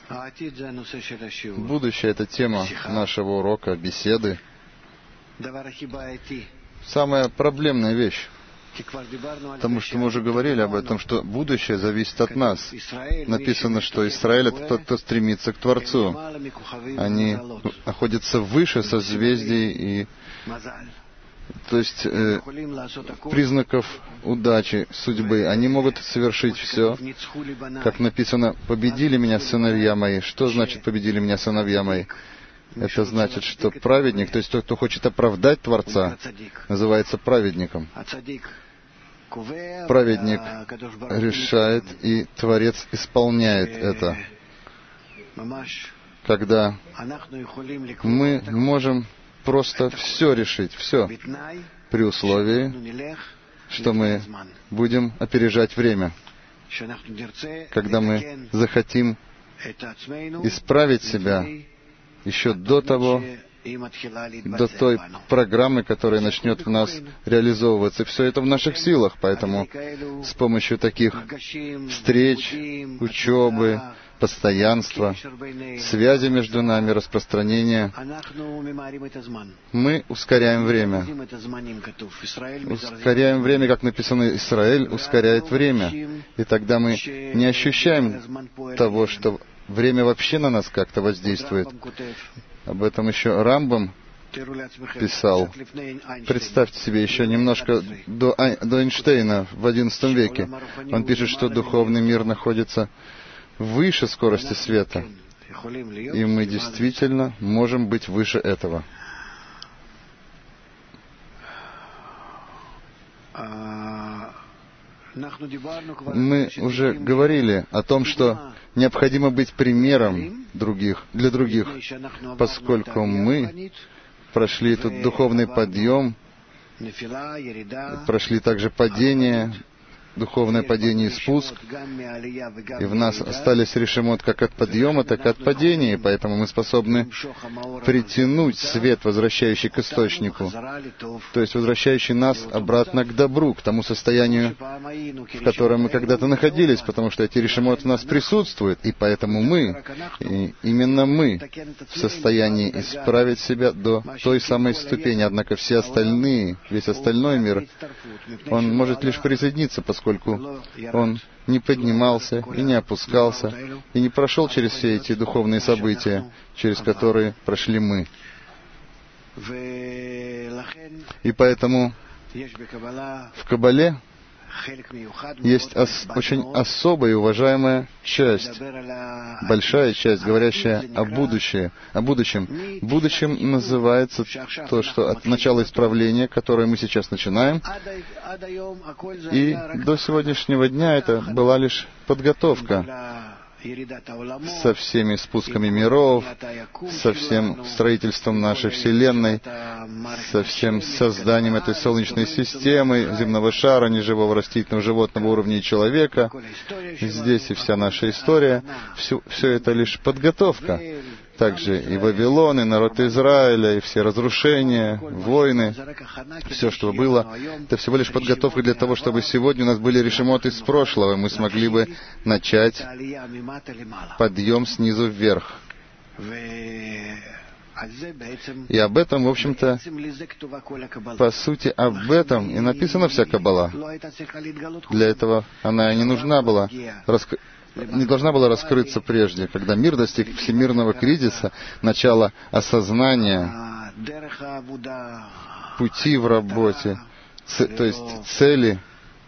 Будущее — это тема нашего урока, беседы. Самая проблемная вещь. Потому что мы уже говорили об этом, что будущее зависит от нас. Написано, что Израиль — это тот, кто стремится к Творцу. Они находятся выше созвездий и, то есть, признаков удачи, судьбы. Они могут совершить все. Как написано, «Победили меня сыновья мои». Что значит «победили меня сыновья мои»? Это значит, что праведник, то есть тот, кто хочет оправдать Творца, называется праведником. Праведник решает, и Творец исполняет это. Когда мы можем просто все решить, все, при условии, что мы будем опережать время. Когда мы захотим исправить себя еще до того, до той программы, которая начнет в нас реализовываться. Все это в наших силах, поэтому с помощью таких встреч, учебы, постоянства, связи между нами, распространения, мы ускоряем время. Ускоряем время, как написано, Израиль ускоряет время. И тогда мы не ощущаем того, что время вообще на нас как-то воздействует. Об этом еще Рамбам писал. Представьте себе, еще немножко до Эйнштейна в XI веке. Он пишет, что духовный мир находится выше скорости света. И мы действительно можем быть выше этого. Мы уже говорили о том, что необходимо быть примером для других, поскольку мы прошли этот духовный подъем, прошли также падение, духовное падение и спуск, и в нас остались решимот как от подъема, так и от падения, и поэтому мы способны притянуть свет, возвращающий к источнику, то есть возвращающий нас обратно к добру, к тому состоянию, в котором мы когда-то находились, потому что эти решимот в нас присутствуют, и поэтому именно мы в состоянии исправить себя до той самой ступени, однако все остальные, весь остальной мир, он может лишь присоединиться, поскольку он не поднимался и не опускался, и не прошел через все эти духовные события, через которые прошли мы. И поэтому в Кабале есть очень особая и уважаемая часть, большая часть, говорящая о будущем. Будущем называется то, что от начала исправления, которое мы сейчас начинаем, и до сегодняшнего дня это была лишь подготовка со всеми спусками миров, со всем строительством нашей Вселенной, со всем созданием этой Солнечной системы, земного шара, неживого растительного, животного уровня и человека. Здесь и вся наша история. Все это лишь подготовка. Также и Вавилон, и народ Израиля, и все разрушения, войны, все, что было, это всего лишь подготовка для того, чтобы сегодня у нас были решимоты из прошлого, и мы смогли бы начать подъем снизу вверх. И об этом, в общем-то, по сути, об этом и написана вся Каббала. Для этого она и не нужна была, не должна была раскрыться прежде, когда мир достиг всемирного кризиса, начала осознания пути в работе, то есть цели,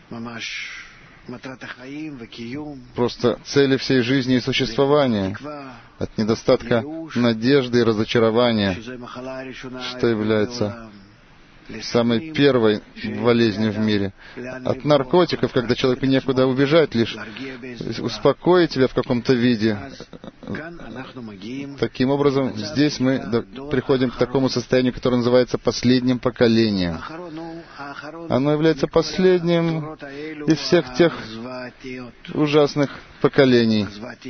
просто цели всей жизни и существования, от недостатка надежды и разочарования, что является самой первой болезнью в мире. От наркотиков, когда человеку некуда убежать, лишь успокоить тебя в каком-то виде. Таким образом, здесь мы приходим к такому состоянию, которое называется последним поколением. Оно является последним из всех тех ужасных поколений,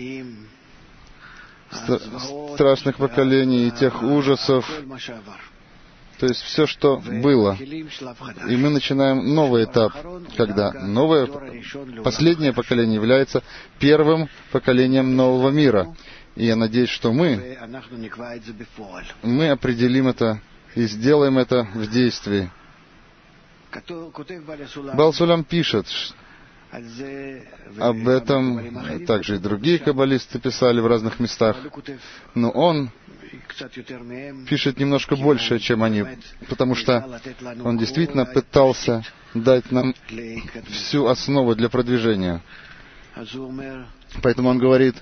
страшных поколений и тех ужасов, то есть все, что было. И мы начинаем новый этап, когда последнее поколение является первым поколением нового мира. И я надеюсь, что мы определим это и сделаем это в действии. Баал Сулам пишет, об этом также и другие каббалисты писали в разных местах, но он пишет немножко больше, чем они, потому что он действительно пытался дать нам всю основу для продвижения. Поэтому он говорит: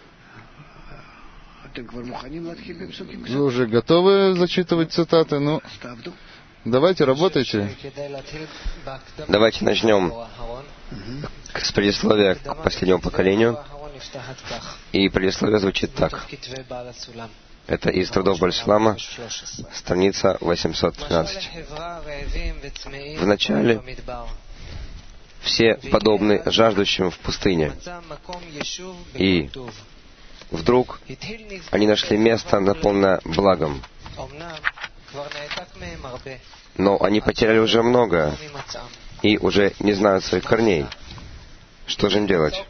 вы уже готовы зачитывать цитаты? Ну, давайте, работайте. Давайте начнем с предисловия к последнему поколению. И предисловие звучит так. Это из трудов Бааль Сулама, страница 813. Вначале все подобны жаждущим в пустыне, и вдруг они нашли место, наполненное благом. Но они потеряли уже многое и уже не знают своих корней. Что же им делать?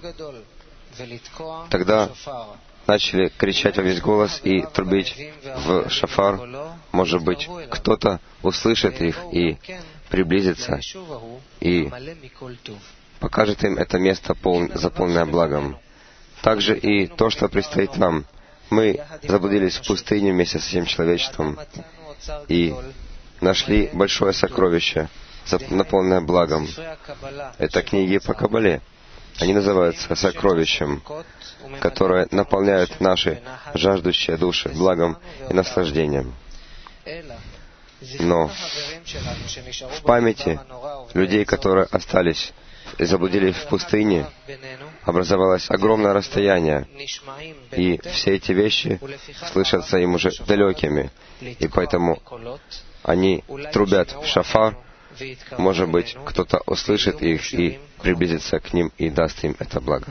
Тогда начали кричать во весь голос и трубить в шафар. Может быть, кто-то услышит их и приблизится, и покажет им это место, заполненное благом. Также и то, что предстоит нам. Мы заблудились в пустыне вместе с всем человечеством и нашли большое сокровище, наполненное благом. Это книги по Каббале. Они называются сокровищем, которое наполняет наши жаждущие души благом и наслаждением. Но в памяти людей, которые остались и заблудились в пустыне, образовалось огромное расстояние, и все эти вещи слышатся им уже далекими, и поэтому они трубят в шафар. Может быть, кто-то услышит их и приблизится к ним и даст им это благо.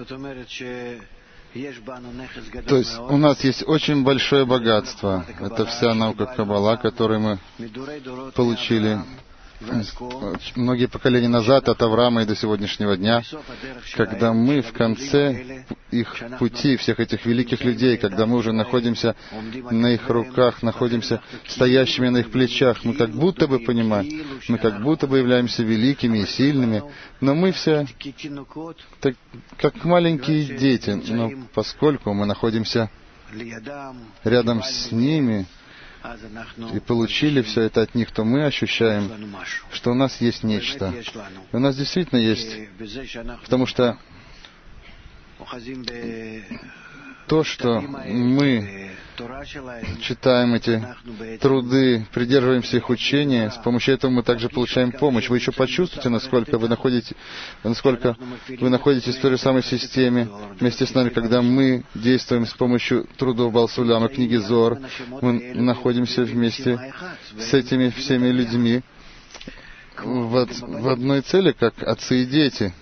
То есть у нас есть очень большое богатство. Это вся наука Каббала, которую мы получили многие поколения назад, от Авраама и до сегодняшнего дня, когда мы в конце их пути, всех этих великих людей, когда мы уже находимся на их руках, находимся стоящими на их плечах, мы как будто бы понимаем, мы как будто бы являемся великими и сильными, но мы все так, как маленькие дети, но поскольку мы находимся рядом с ними, и получили все это от них, то мы ощущаем, что у нас есть нечто. И у нас действительно есть, потому что то, что мы читаем эти труды, придерживаемся их учения, с помощью этого мы также получаем помощь. Вы еще почувствуете, насколько вы находитесь в той же самой системе вместе с нами, когда мы действуем с помощью трудов Баал Сулама, книги Зоар. Мы находимся вместе с этими всеми людьми в одной цели, как отцы и дети.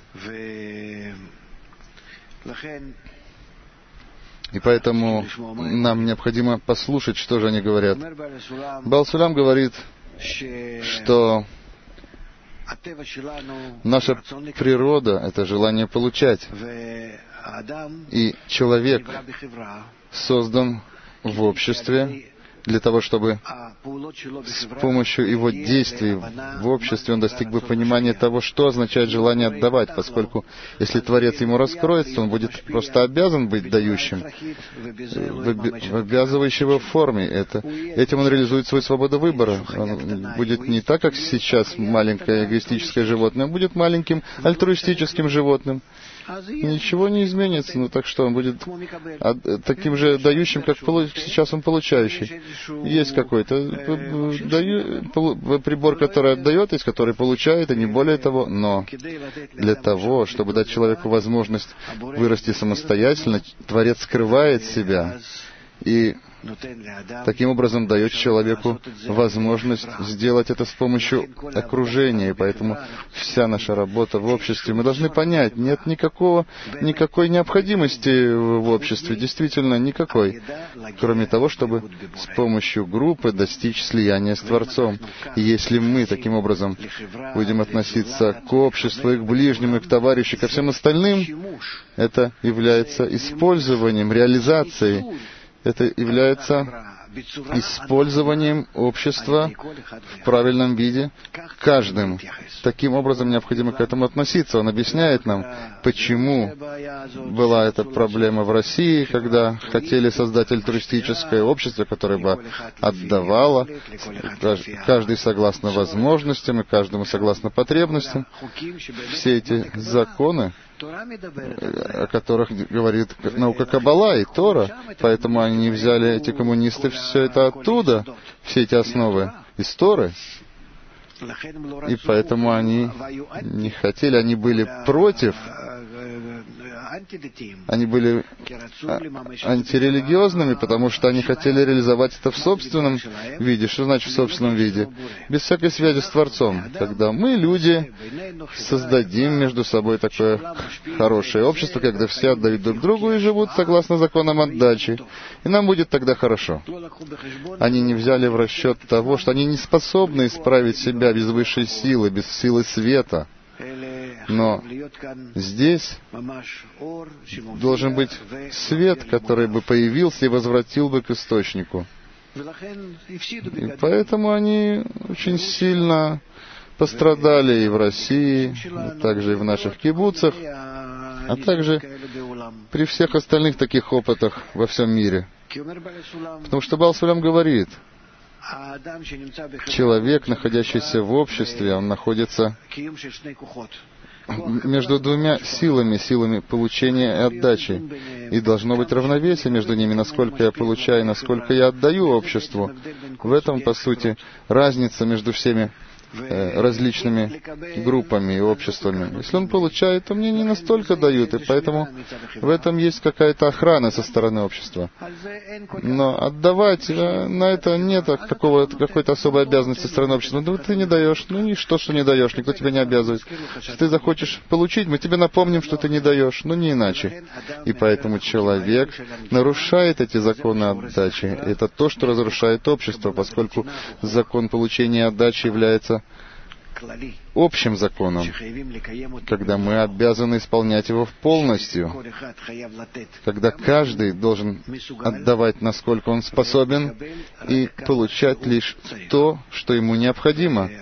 И поэтому нам необходимо послушать, что же они говорят. Баал Сулам говорит, что наша природа — это желание получать. И человек создан в обществе для того, чтобы с помощью его действий в обществе он достиг бы понимания того, что означает желание отдавать, поскольку если Творец ему раскроется, то он будет просто обязан быть дающим, в обязывающей его форме. Этим он реализует свою свободу выбора. Он будет не так, как сейчас маленькое эгоистическое животное, он будет маленьким альтруистическим животным. Ничего не изменится, ну так что, он будет таким же дающим, как сейчас он получающий. Есть какой-то прибор, который отдает, есть который получает, и не более того, но для того, чтобы дать человеку возможность вырасти самостоятельно, Творец скрывает себя. И таким образом дает человеку возможность сделать это с помощью окружения. И поэтому вся наша работа в обществе, мы должны понять, нет никакой необходимости в обществе, действительно никакой, кроме того, чтобы с помощью группы достичь слияния с Творцом. И если мы таким образом будем относиться к обществу, и к ближним, и к товарищу, ко всем остальным, это является использованием, реализацией, это является использованием общества в правильном виде каждым. Таким образом необходимо к этому относиться. Он объясняет нам, почему была эта проблема в России, когда хотели создать альтруистическое общество, которое бы отдавало, каждый согласно возможностям и каждому согласно потребностям. Все эти законы, о которых говорит наука Каббала и Тора, поэтому они взяли, эти коммунисты, все это оттуда, все эти основы из Торы, и поэтому они не хотели, они были против, они были антирелигиозными, потому что они хотели реализовать это в собственном виде. Что значит в собственном виде? Без всякой связи с Творцом. Когда мы, люди, создадим между собой такое хорошее общество, когда все отдают друг другу и живут согласно законам отдачи. И нам будет тогда хорошо. Они не взяли в расчет того, что они не способны исправить себя без высшей силы, без силы света. Но здесь должен быть свет, который бы появился и возвратил бы к источнику. И поэтому они очень сильно пострадали и в России, а также и в наших кибуцах, а также при всех остальных таких опытах во всем мире. Потому что Баал Сулям говорит, человек, находящийся в обществе, он находится между двумя силами получения и отдачи. И должно быть равновесие между ними, насколько я получаю, насколько я отдаю обществу. В этом, по сути, разница между всеми различными группами и обществами. Если он получает, то мне не настолько дают, и поэтому в этом есть какая-то охрана со стороны общества. Но отдавать на это нет какой-то особой обязанности со стороны общества. Ну, ты не даешь, ну и что не даешь, никто тебя не обязывает. Если ты захочешь получить, мы тебе напомним, что ты не даешь, но не иначе. И поэтому человек нарушает эти законы отдачи. Это то, что разрушает общество, поскольку закон получения и отдачи является общим законом, когда мы обязаны исполнять его полностью, когда каждый должен отдавать, насколько он способен, и получать лишь то, что ему необходимо.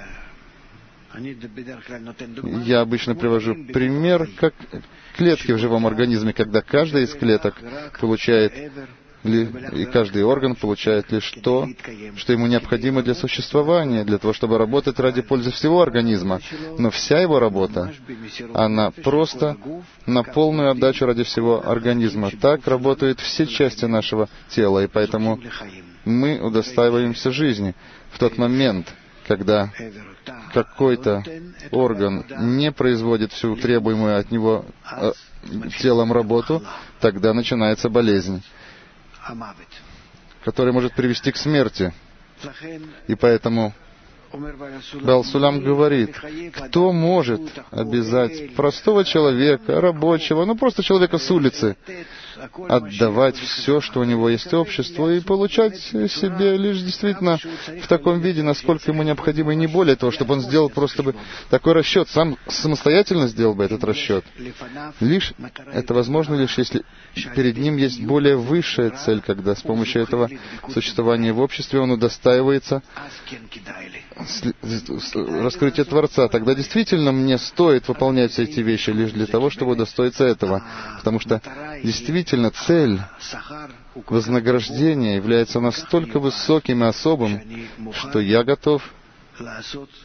Я обычно привожу пример, как клетки в живом организме, когда каждая из клеток получает, и каждый орган получает лишь то, что ему необходимо для существования, для того, чтобы работать ради пользы всего организма. Но вся его работа, она просто на полную отдачу ради всего организма. Так работают все части нашего тела, и поэтому мы удостаиваемся жизни. В тот момент, когда какой-то орган не производит всю требуемую от него телом работу, тогда начинается болезнь, которая может привести к смерти. И поэтому Баал Сулям говорит, кто может обязать простого человека, рабочего, просто человека с улицы, отдавать все, что у него есть обществу, и получать себе лишь действительно в таком виде, насколько ему необходимо, и не более того, чтобы он сделал просто бы такой расчет, сам самостоятельно сделал бы этот расчет. Лишь это возможно, лишь если перед ним есть более высшая цель, когда с помощью этого существования в обществе он удостаивается раскрытия Творца. Тогда действительно мне стоит выполнять все эти вещи лишь для того, чтобы удостоиться этого. Потому что действительно цель вознаграждения является настолько высоким и особым, что я готов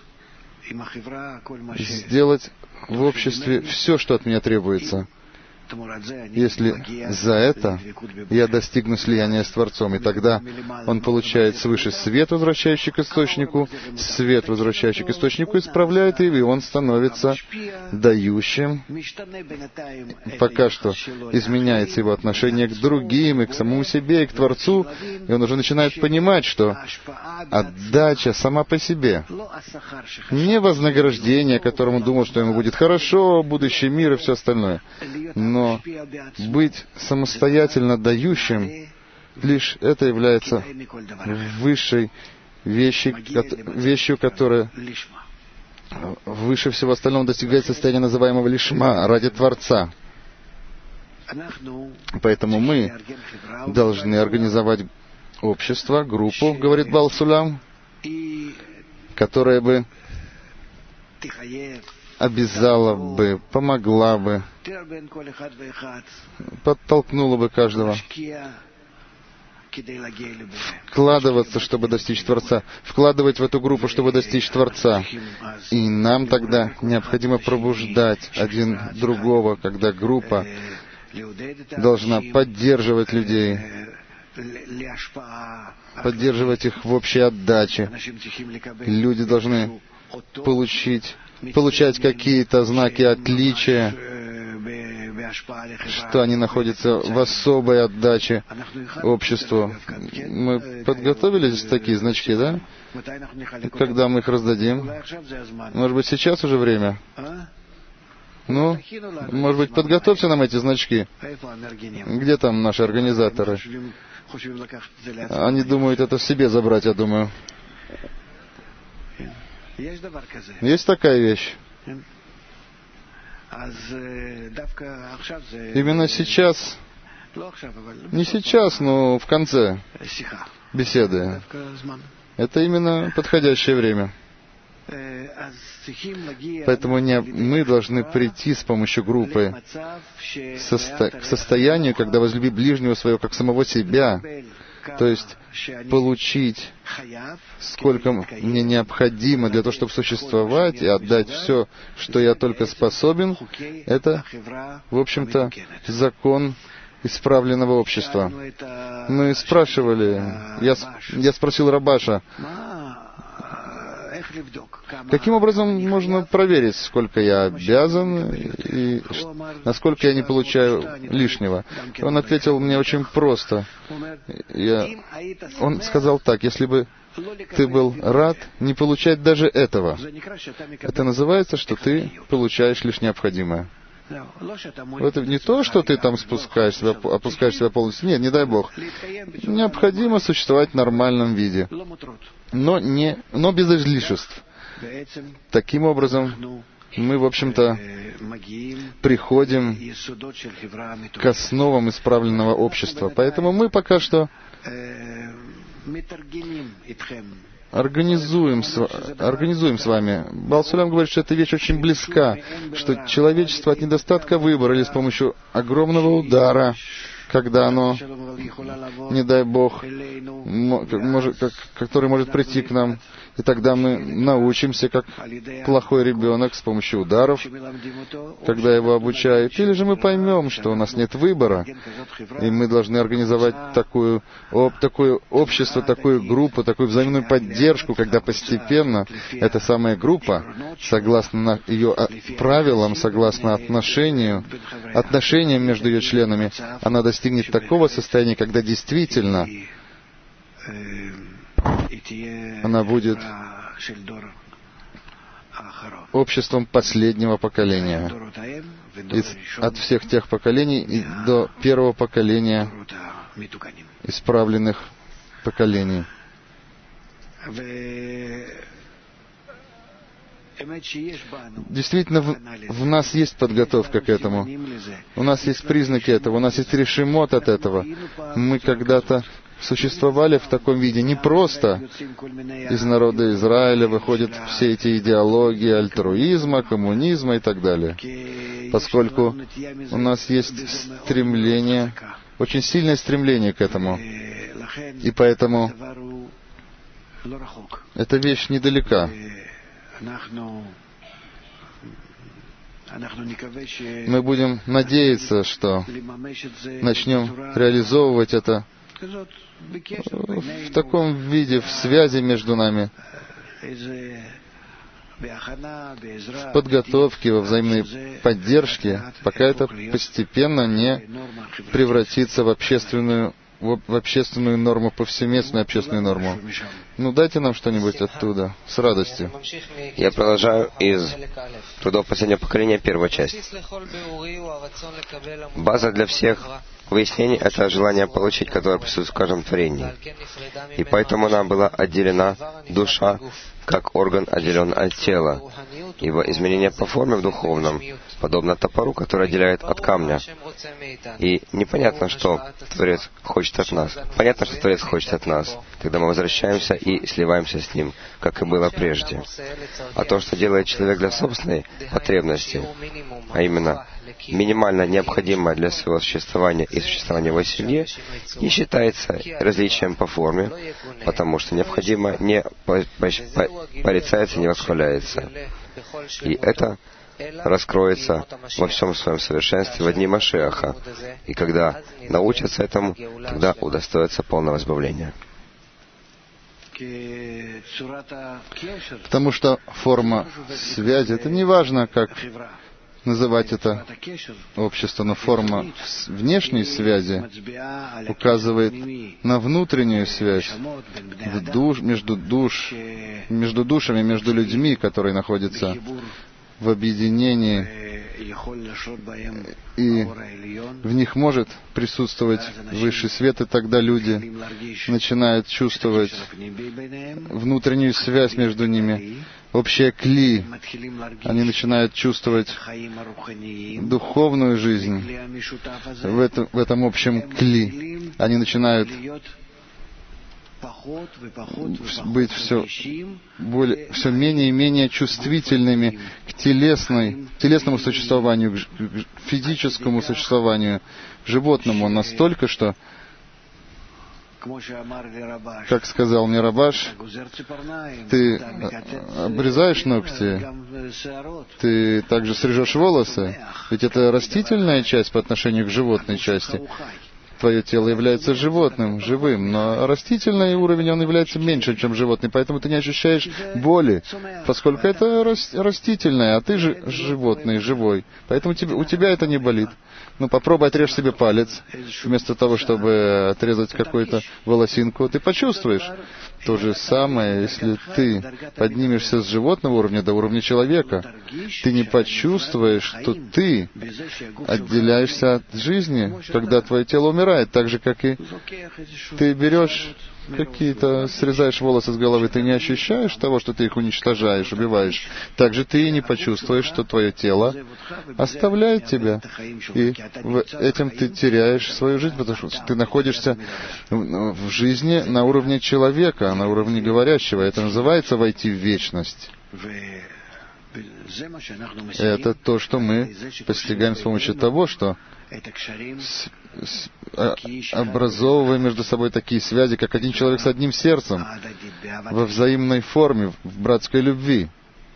сделать в обществе все, что от меня требуется. если за это я достигну слияния с Творцом, и тогда он получает свыше свет, возвращающий к источнику, свет, возвращающий к источнику, исправляет его, и он становится дающим. Пока что изменяется его отношение к другим, и к самому себе, и к Творцу, и он уже начинает понимать, что отдача сама по себе, не вознаграждение, которому думал, что ему будет хорошо, будущий мир и все остальное, но быть самостоятельно дающим, лишь это является высшей вещью, которая выше всего остального достигает состояния, называемого лишма, ради Творца. Поэтому мы должны организовать общество, группу, говорит Баал Сулам, которая бы обязала бы, помогла бы, подтолкнула бы каждого вкладываться, чтобы достичь Творца, вкладывать в эту группу, чтобы достичь Творца. И нам тогда необходимо пробуждать один другого, когда группа должна поддерживать людей, поддерживать их в общей отдаче. Люди должны получать какие-то знаки отличия, что они находятся в особой отдаче обществу. Мы подготовили здесь такие значки, да? Когда мы их раздадим? Может быть, сейчас уже время? Ну, может быть, подготовьте нам эти значки. Где там наши организаторы? Они думают это себе забрать, я думаю. Есть такая вещь. Именно сейчас, не сейчас, но в конце беседы, это именно подходящее время. Поэтому мы должны прийти с помощью группы к состоянию, когда возлюби ближнего своего как самого себя, то есть получить, сколько мне необходимо для того, чтобы существовать и отдать все, что я только способен, это, в общем-то, закон исправленного общества. Мы спрашивали, я спросил Рабаша, каким образом можно проверить, сколько я обязан и насколько я не получаю лишнего? Он ответил мне очень просто. Он сказал так: если бы ты был рад не получать даже этого, это называется, что ты получаешь лишь необходимое. Это не то, что ты там опускаешь себя полностью. Нет, не дай Бог. Необходимо существовать в нормальном виде, но без излишеств. Таким образом, мы, в общем-то, приходим к основам исправленного общества. Поэтому мы пока что организуем с вами. Баал Сулам говорит, что эта вещь очень близка, что человечество от недостатка выбора или с помощью огромного удара, когда оно, не дай Бог, который может прийти к нам, и тогда мы научимся, как плохой ребенок, с помощью ударов, когда его обучают. Или же мы поймем, что у нас нет выбора, и мы должны организовать такое общество, такую группу, такую взаимную поддержку, когда постепенно эта самая группа, согласно ее правилам, согласно отношениям между ее членами, она достигнет такого состояния, когда действительно она будет обществом последнего поколения. От всех тех поколений и до первого поколения исправленных поколений. Действительно, в нас есть подготовка к этому. У нас есть признаки этого, у нас есть решимот от этого. Мы когда-то существовали в таком виде. Не просто из народа Израиля выходят все эти идеологии альтруизма, коммунизма и так далее. Поскольку у нас есть стремление, очень сильное стремление к этому. И поэтому эта вещь недалека. Мы будем надеяться, что начнем реализовывать это в таком виде, в связи между нами, в подготовке, во взаимной поддержке, пока это постепенно не превратится в общественную норму, повсеместную общественную норму. Ну, дайте нам что-нибудь оттуда, с радостью. Я продолжаю из трудов последнего поколения, первая часть. База для всех выяснений — это желание получить, которое присутствует в каждом творении. И поэтому она была отделена душа, как орган отделен от тела, ибо изменение по форме в духовном подобно топору, который отделяет от камня. И непонятно, что Творец хочет от нас. Понятно, что Творец хочет от нас. Тогда мы возвращаемся и сливаемся с Ним, как и было прежде. А то, что делает человек для собственной потребности, а именно минимально необходимое для своего существования и существования его семьи, не считается различием по форме, потому что необходимое не порицается, не восхваляется. И это раскроется во всем своем совершенстве в дни Машиаха. И когда научатся этому, тогда удостоятся полного избавления. Потому что форма связи, это не важно, как называть это общество, но форма внешней связи указывает на внутреннюю связь между душами, между людьми, которые находятся в объединении, и в них может присутствовать высший свет, и тогда люди начинают чувствовать внутреннюю связь между ними, общее кли. Они начинают чувствовать духовную жизнь в этом общем кли. Они начинают быть все менее и менее чувствительными к телесному существованию, к физическому существованию, животному, настолько, что, как сказал мне Рабаш, ты обрезаешь ногти, ты также срежешь волосы, ведь это растительная часть по отношению к животной части. Твое тело является животным, живым, но растительный уровень, он является меньше, чем животный, поэтому ты не ощущаешь боли, поскольку это растительное, а ты же животный, живой, поэтому у тебя это не болит. Ну, попробуй отрежь себе палец, вместо того, чтобы отрезать какую-то волосинку, ты почувствуешь. То же самое, если ты поднимешься с животного уровня до уровня человека, ты не почувствуешь, что ты отделяешься от жизни, когда твое тело умирает, так же, как и ты берешь срезаешь волосы с головы, ты не ощущаешь того, что ты их уничтожаешь, убиваешь. Также ты и не почувствуешь, что твое тело оставляет тебя. И этим ты теряешь свою жизнь, потому что ты находишься в жизни на уровне человека, на уровне говорящего. Это называется войти в вечность. Это то, что мы постигаем с помощью того, что образовывая между собой такие связи, как один человек с одним сердцем, во взаимной форме, в братской любви.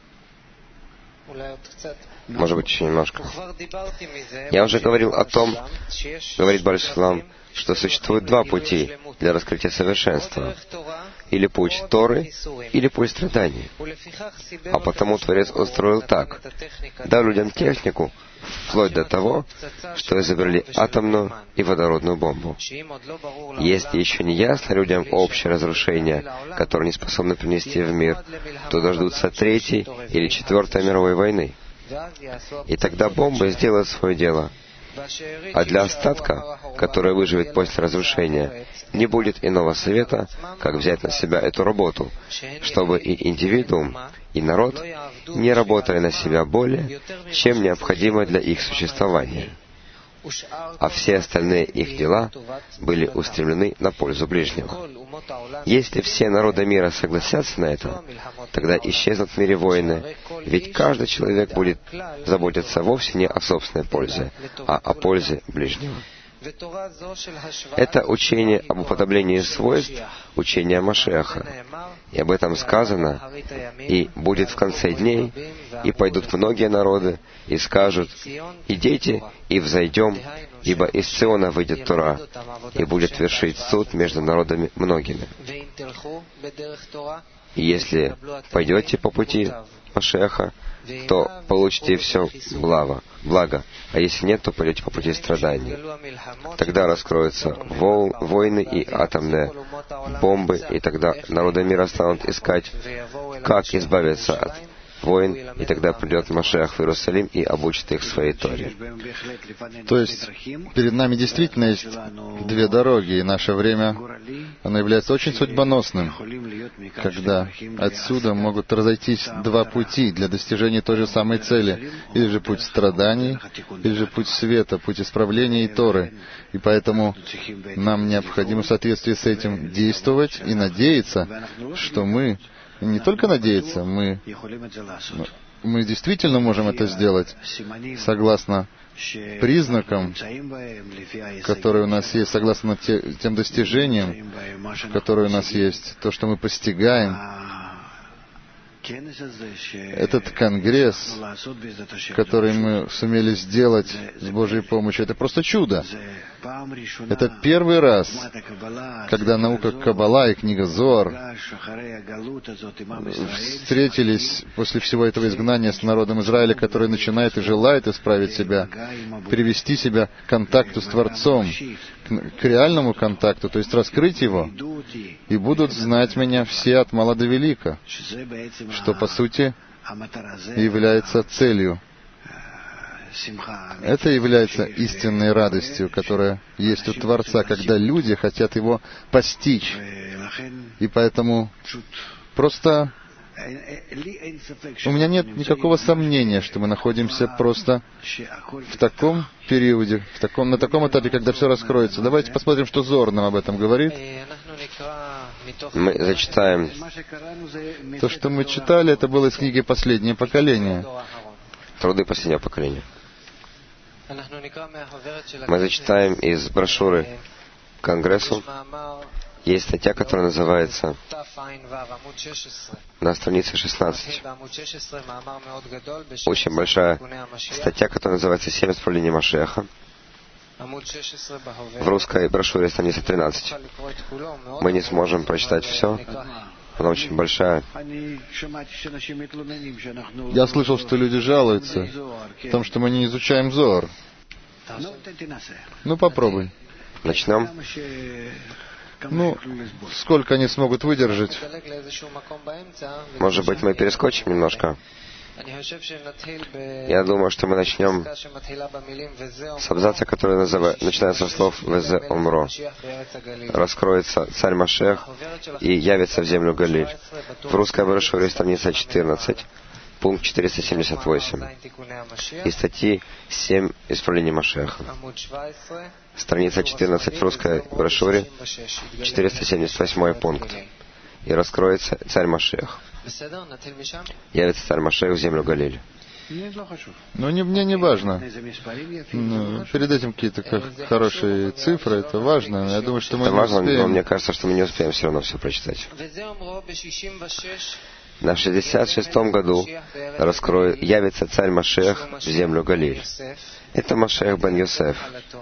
Может быть, еще немножко. Я уже говорил о том, говорит Бааль Шулам, что существует два пути для раскрытия совершенства. Или путь Торы, или путь страданий. А потому Творец устроил так. Дал людям технику, вплоть до того, что изобрели атомную и водородную бомбу. Если еще не ясно людям общее разрушение, которое не способны принести в мир, то дождутся Третьей или Четвертой мировой войны. И тогда бомба сделает свое дело. А для остатка, который выживет после разрушения, не будет иного совета, как взять на себя эту работу, чтобы и индивидуум, и народ не работали на себя более, чем необходимо для их существования. А все остальные их дела были устремлены на пользу ближнего. Если все народы мира согласятся на это, тогда исчезнут в мире войны, ведь каждый человек будет заботиться вовсе не о собственной пользе, а о пользе ближнего. Это учение об уподоблении свойств, учение Машиаха. И об этом сказано, и будет в конце дней, и пойдут многие народы, и скажут: «Идите, и взойдем, ибо из Сиона выйдет Тора, и будет вершить суд между народами многими». И если пойдете по пути Машиаха, то получите все благо, а если нет, то пойдете по пути страданий. Тогда раскроются войны и атомные бомбы, и тогда народы мира станут искать, как избавиться от войн, и тогда придет Машиах в Иерусалим и обучит их своей Торе. То есть перед нами действительно есть две дороги, и наше время, оно является очень судьбоносным, когда отсюда могут разойтись два пути для достижения той же самой цели, или же путь страданий, или же путь света, путь исправления и Торы. И поэтому нам необходимо в соответствии с этим действовать и надеяться, что мы не только надеяться, мы действительно можем это сделать согласно признакам, которые у нас есть, согласно тем достижениям, которые у нас есть, то, что мы постигаем. Этот конгресс, который мы сумели сделать с Божьей помощью, это просто чудо. Это первый раз, когда наука Каббала и книга Зоар встретились после всего этого изгнания с народом Израиля, который начинает и желает исправить себя, привести себя к контакту с Творцом, к реальному контакту, то есть раскрыть его, и будут знать меня все от мала до велика, что, по сути, является целью. Это является истинной радостью, которая есть у Творца, когда люди хотят Его постичь. И поэтому просто у меня нет никакого сомнения, что мы находимся просто в таком периоде, на таком этапе, когда все раскроется. Давайте посмотрим, что Зоар нам об этом говорит. Мы зачитаем. То, что мы читали, это было из книги «Последнее поколение». Труды последнего поколения. Мы зачитаем из брошюры к Конгрессу. Есть статья, которая называется на странице 16. Очень большая статья, которая называется «7 исправлений Машиаха». В русской брошюре страница 13. Мы не сможем прочитать все. Она очень большая. Я слышал, что люди жалуются в том, что мы не изучаем Зоар. Ну, попробуй. Начнем. Сколько они смогут выдержать? Может быть, мы перескочим немножко? Я думаю, что мы начнем с абзаца, который начинается со слов «Везе омро». Раскроется царь Машиах и явится в землю Галиль. В русской брошюре страница 14, пункт 478. Из статьи «7 исправлений Машиаха». Страница 14 в русской брошюре, 478 пункт. И раскроется царь Машиах. Явится царь Машиах в землю Галиль. Мне не важно. Перед этим какие-то хорошие цифры, это важно. Я думаю, что мы это не важно, успеем. Но мне кажется, что мы не успеем все равно все прочитать. На 66-м году явится царь Машиах в землю Галиль. Это Машиах бен Йосеф.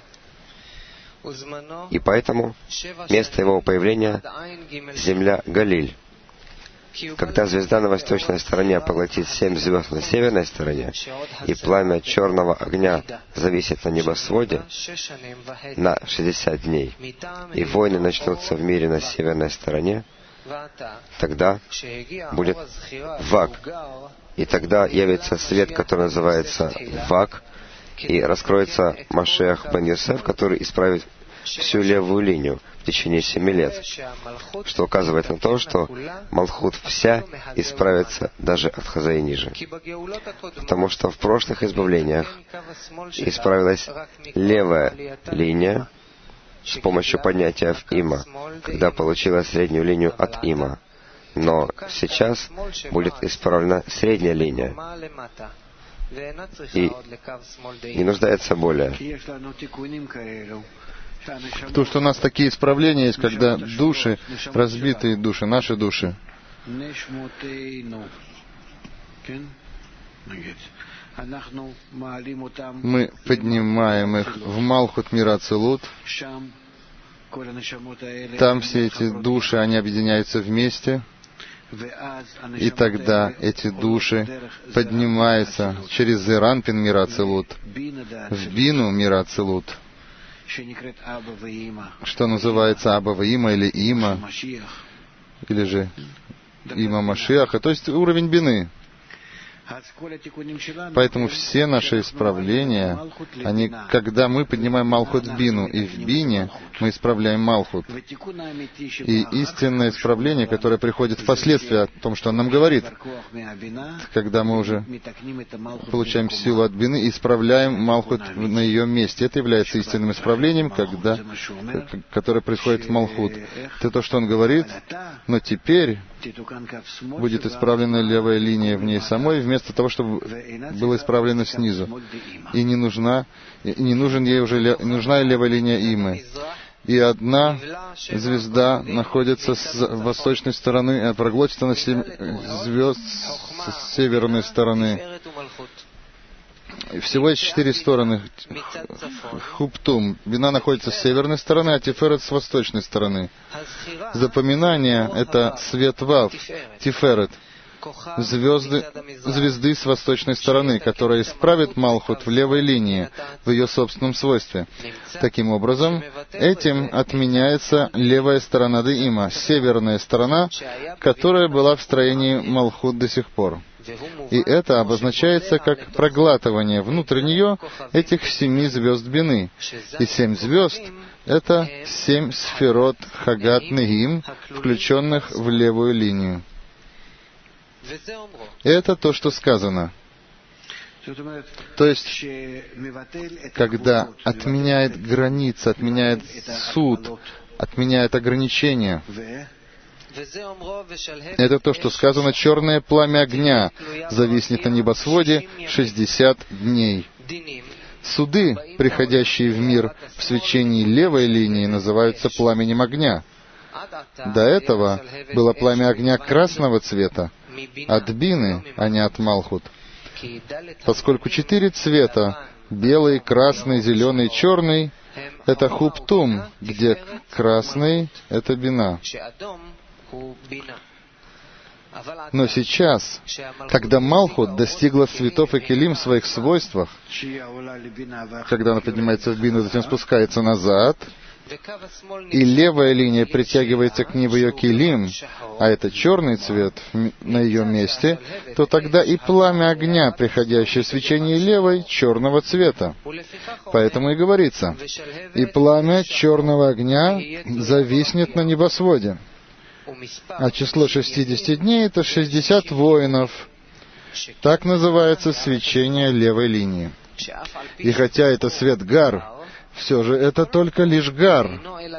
И поэтому место его появления — земля Галиль. Когда звезда на восточной стороне поглотит 7 звезд на северной стороне, и пламя черного огня зависит на небосводе на 60 дней, и войны начнутся в мире на северной стороне, тогда будет Вак. И тогда явится свет, который называется Вак, и раскроется Машиах бен Йосеф, который исправит всю левую линию в течение 7 лет, что указывает на то, что Малхут вся исправится даже от Хазаи ниже. Потому что в прошлых избавлениях исправилась левая линия с помощью поднятия в Има, когда получила среднюю линию от Има. Но сейчас будет исправлена средняя линия и не нуждается более. Потому что у нас такие исправления есть, когда души, разбитые души, наши души, мы поднимаем их в Малхут мира Ацилут. Там все эти души, они объединяются вместе. И тогда эти души поднимаются через Зеранпин мира Ацилут в Бину мира Ацилут, что называется Аба Ваима или Има, или же Има Машиаха, то есть уровень Бины. Поэтому все наши исправления, они, когда мы поднимаем Малхут в Бину, и в Бине мы исправляем Малхут. И истинное исправление, которое приходит впоследствии о том, что он нам говорит, когда мы уже получаем силу от Бины и исправляем Малхут на ее месте. Это является истинным исправлением, которое происходит в Малхут. Это то, что он говорит, но теперь будет исправлена левая линия в ней самой, вместо того, чтобы было исправлено снизу. И не нужна нужна левая линия Имы. И одна звезда находится с восточной стороны, а проглотит она звезд с северной стороны. И всего есть 4 стороны. Хуптум. Бина находится с северной стороны, а Тиферет с восточной стороны. Запоминание — это свет Вав, Тиферет, звезды с восточной стороны, которая исправит Малхут в левой линии, в ее собственном свойстве. Таким образом, этим отменяется левая сторона Деима, северная сторона, которая была в строении Малхут до сих пор. И это обозначается как проглатывание внутрь нее этих 7 звезд Бины. И 7 звезд — это 7 сферот Хагат Негим, включенных в левую линию. И это то, что сказано. То есть, когда отменяет границы, отменяет суд, отменяет ограничения, это то, что сказано: черное пламя огня зависнет на небосводе 60 дней. Суды, приходящие в мир в свечении левой линии, называются пламенем огня. До этого было пламя огня красного цвета, от Бины, а не от Малхут. Поскольку 4 цвета — белый, красный, зеленый, черный — это Хуптум, где красный — это Бина. Но сейчас, когда Малхут достигла цветов и келим в своих свойствах, когда она поднимается в Бину, затем спускается назад, и левая линия притягивается к ней в ее келим, а это черный цвет на ее месте, то тогда и пламя огня, приходящее в свечение левой, черного цвета. Поэтому и говорится: и пламя черного огня зависнет на небосводе. А число 60 дней — это 60 воинов. Так называется свечение левой линии. И хотя это свет Гар, все же это только лишь Гар,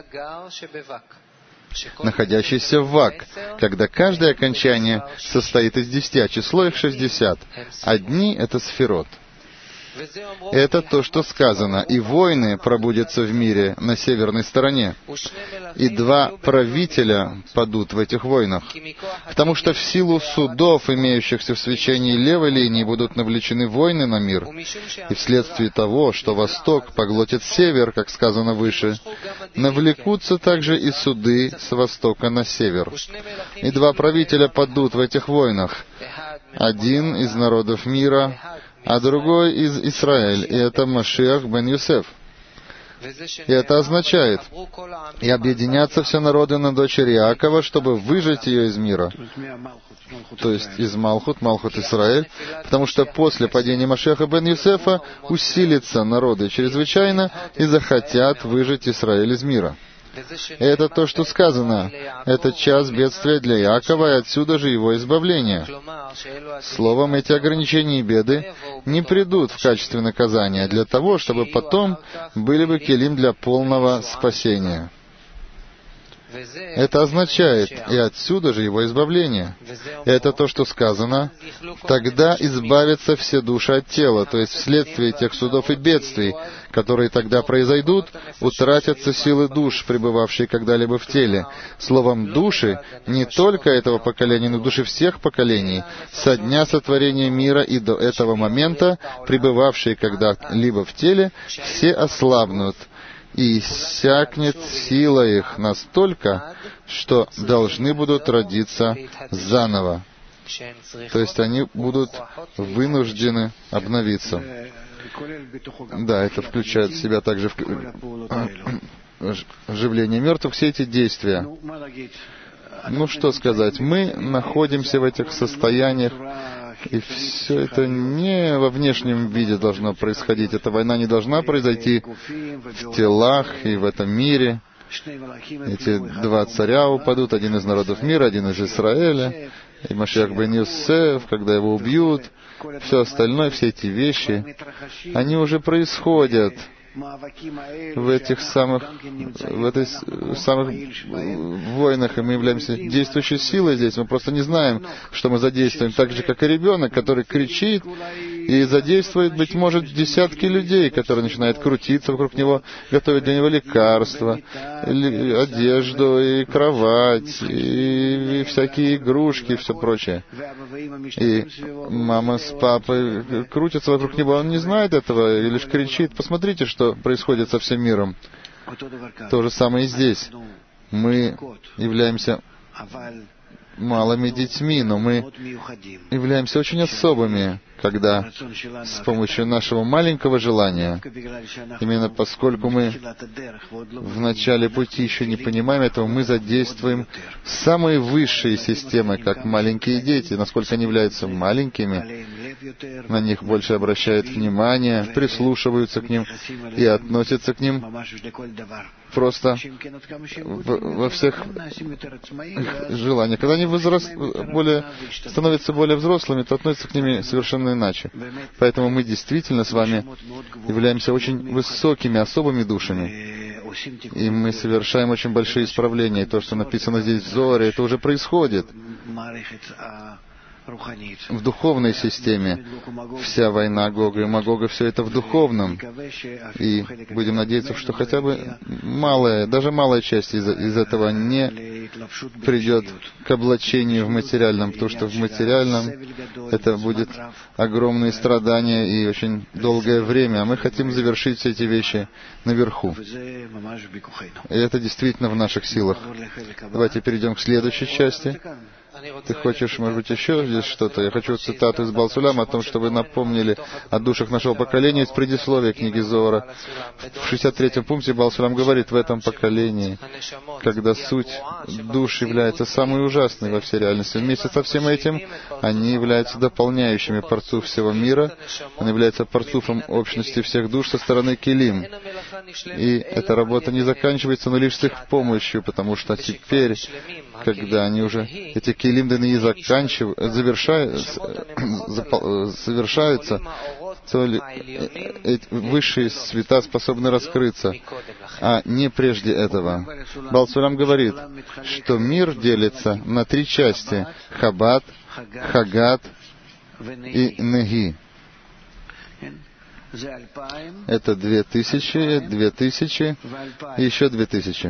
находящийся в Вак, когда каждое окончание состоит из 10, а число их 60. А дни — это сферот. Это то, что сказано: и воины пробудятся в мире на северной стороне, и 2 правителя падут в этих войнах, потому что в силу судов, имеющихся в свечении левой линии, будут навлечены войны на мир, и вследствие того, что Восток поглотит Север, как сказано выше, навлекутся также и суды с Востока на Север. И 2 правителя падут в этих войнах, один из народов мира, а другой из Израиля, и это Машиах бен Йосеф. И это означает: и объединятся все народы на дочери Иакова, чтобы выжать ее из мира. То есть из Малхут Израиль, потому что после падения Машиаха бен Йосефа усилятся народы чрезвычайно и захотят выжать Израиль из мира. И это то, что сказано: это час бедствия для Иакова, и отсюда же его избавление. Словом, эти ограничения и беды не придут в качестве наказания для того, чтобы потом были бы келим для полного спасения. Это означает, и отсюда же его избавление. Это то, что сказано: «Тогда избавятся все души от тела», то есть вследствие тех судов и бедствий, которые тогда произойдут, утратятся силы душ, пребывавшие когда-либо в теле. Словом, души не только этого поколения, но души всех поколений, со дня сотворения мира и до этого момента, пребывавшие когда-либо в теле, все ослабнут, и иссякнет сила их настолько, что должны будут родиться заново. То есть они будут вынуждены обновиться. Да, это включает в себя также оживление мертвых, все эти действия. Ну, что сказать, мы находимся в этих состояниях, и все это не во внешнем виде должно происходить. Эта война не должна произойти в телах и в этом мире. Эти два царя упадут, один из народов мира, один из Израиля, и Машиах бен Йосеф, когда его убьют, все остальное, все эти вещи, они уже происходят в этих самых войнах, и мы являемся действующей силой здесь. Мы просто не знаем, что мы задействуем. Так же, как и ребенок, который кричит и задействует, быть может, десятки людей, которые начинают крутиться вокруг него, готовить для него лекарства, одежду, и кровать, и всякие игрушки, и все прочее. И мама с папой крутятся вокруг него, он не знает этого, и лишь кричит. Посмотрите, что происходит со всем миром. То же самое и здесь. Мы являемся малыми детьми, но мы являемся очень особыми, когда с помощью нашего маленького желания, именно поскольку мы в начале пути еще не понимаем этого, мы задействуем самые высшие системы, как маленькие дети. Насколько они являются маленькими, на них больше обращают внимание, прислушиваются к ним и относятся к ним просто во всех желаниях. Когда они становятся более взрослыми, то относятся к ним совершенно иначе. Поэтому мы действительно с вами являемся очень высокими, особыми душами. И мы совершаем очень большие исправления. И то, что написано здесь в Зоаре, это уже происходит. В духовной системе. Вся война Гога и Магога, все это в духовном. И будем надеяться, что хотя бы даже малая часть из этого не придет к облачению в материальном, потому что в материальном это будет огромные страдания и очень долгое время. А мы хотим завершить все эти вещи наверху. И это действительно в наших силах. Давайте перейдем к следующей части. Ты хочешь, может быть, еще здесь что-то? Я хочу цитату из Баал Сулама о том, что вы напомнили о душах нашего поколения из предисловия книги Зоара. В 63-м пункте Баал Сулам говорит: в этом поколении, когда суть душ является самой ужасной во всей реальности, вместе со всем этим они являются дополняющими парцуф всего мира, он является парцуфом общности всех душ со стороны Келим. И эта работа не заканчивается, но лишь с их помощью, потому что теперь, когда они уже, эти Келим Дани завершаются, высшие света способны раскрыться, а не прежде этого. Баал Сулам говорит, что мир делится на 3 части: Хабад, Хагат и Неги. Это 2000, 2000 и еще 2000.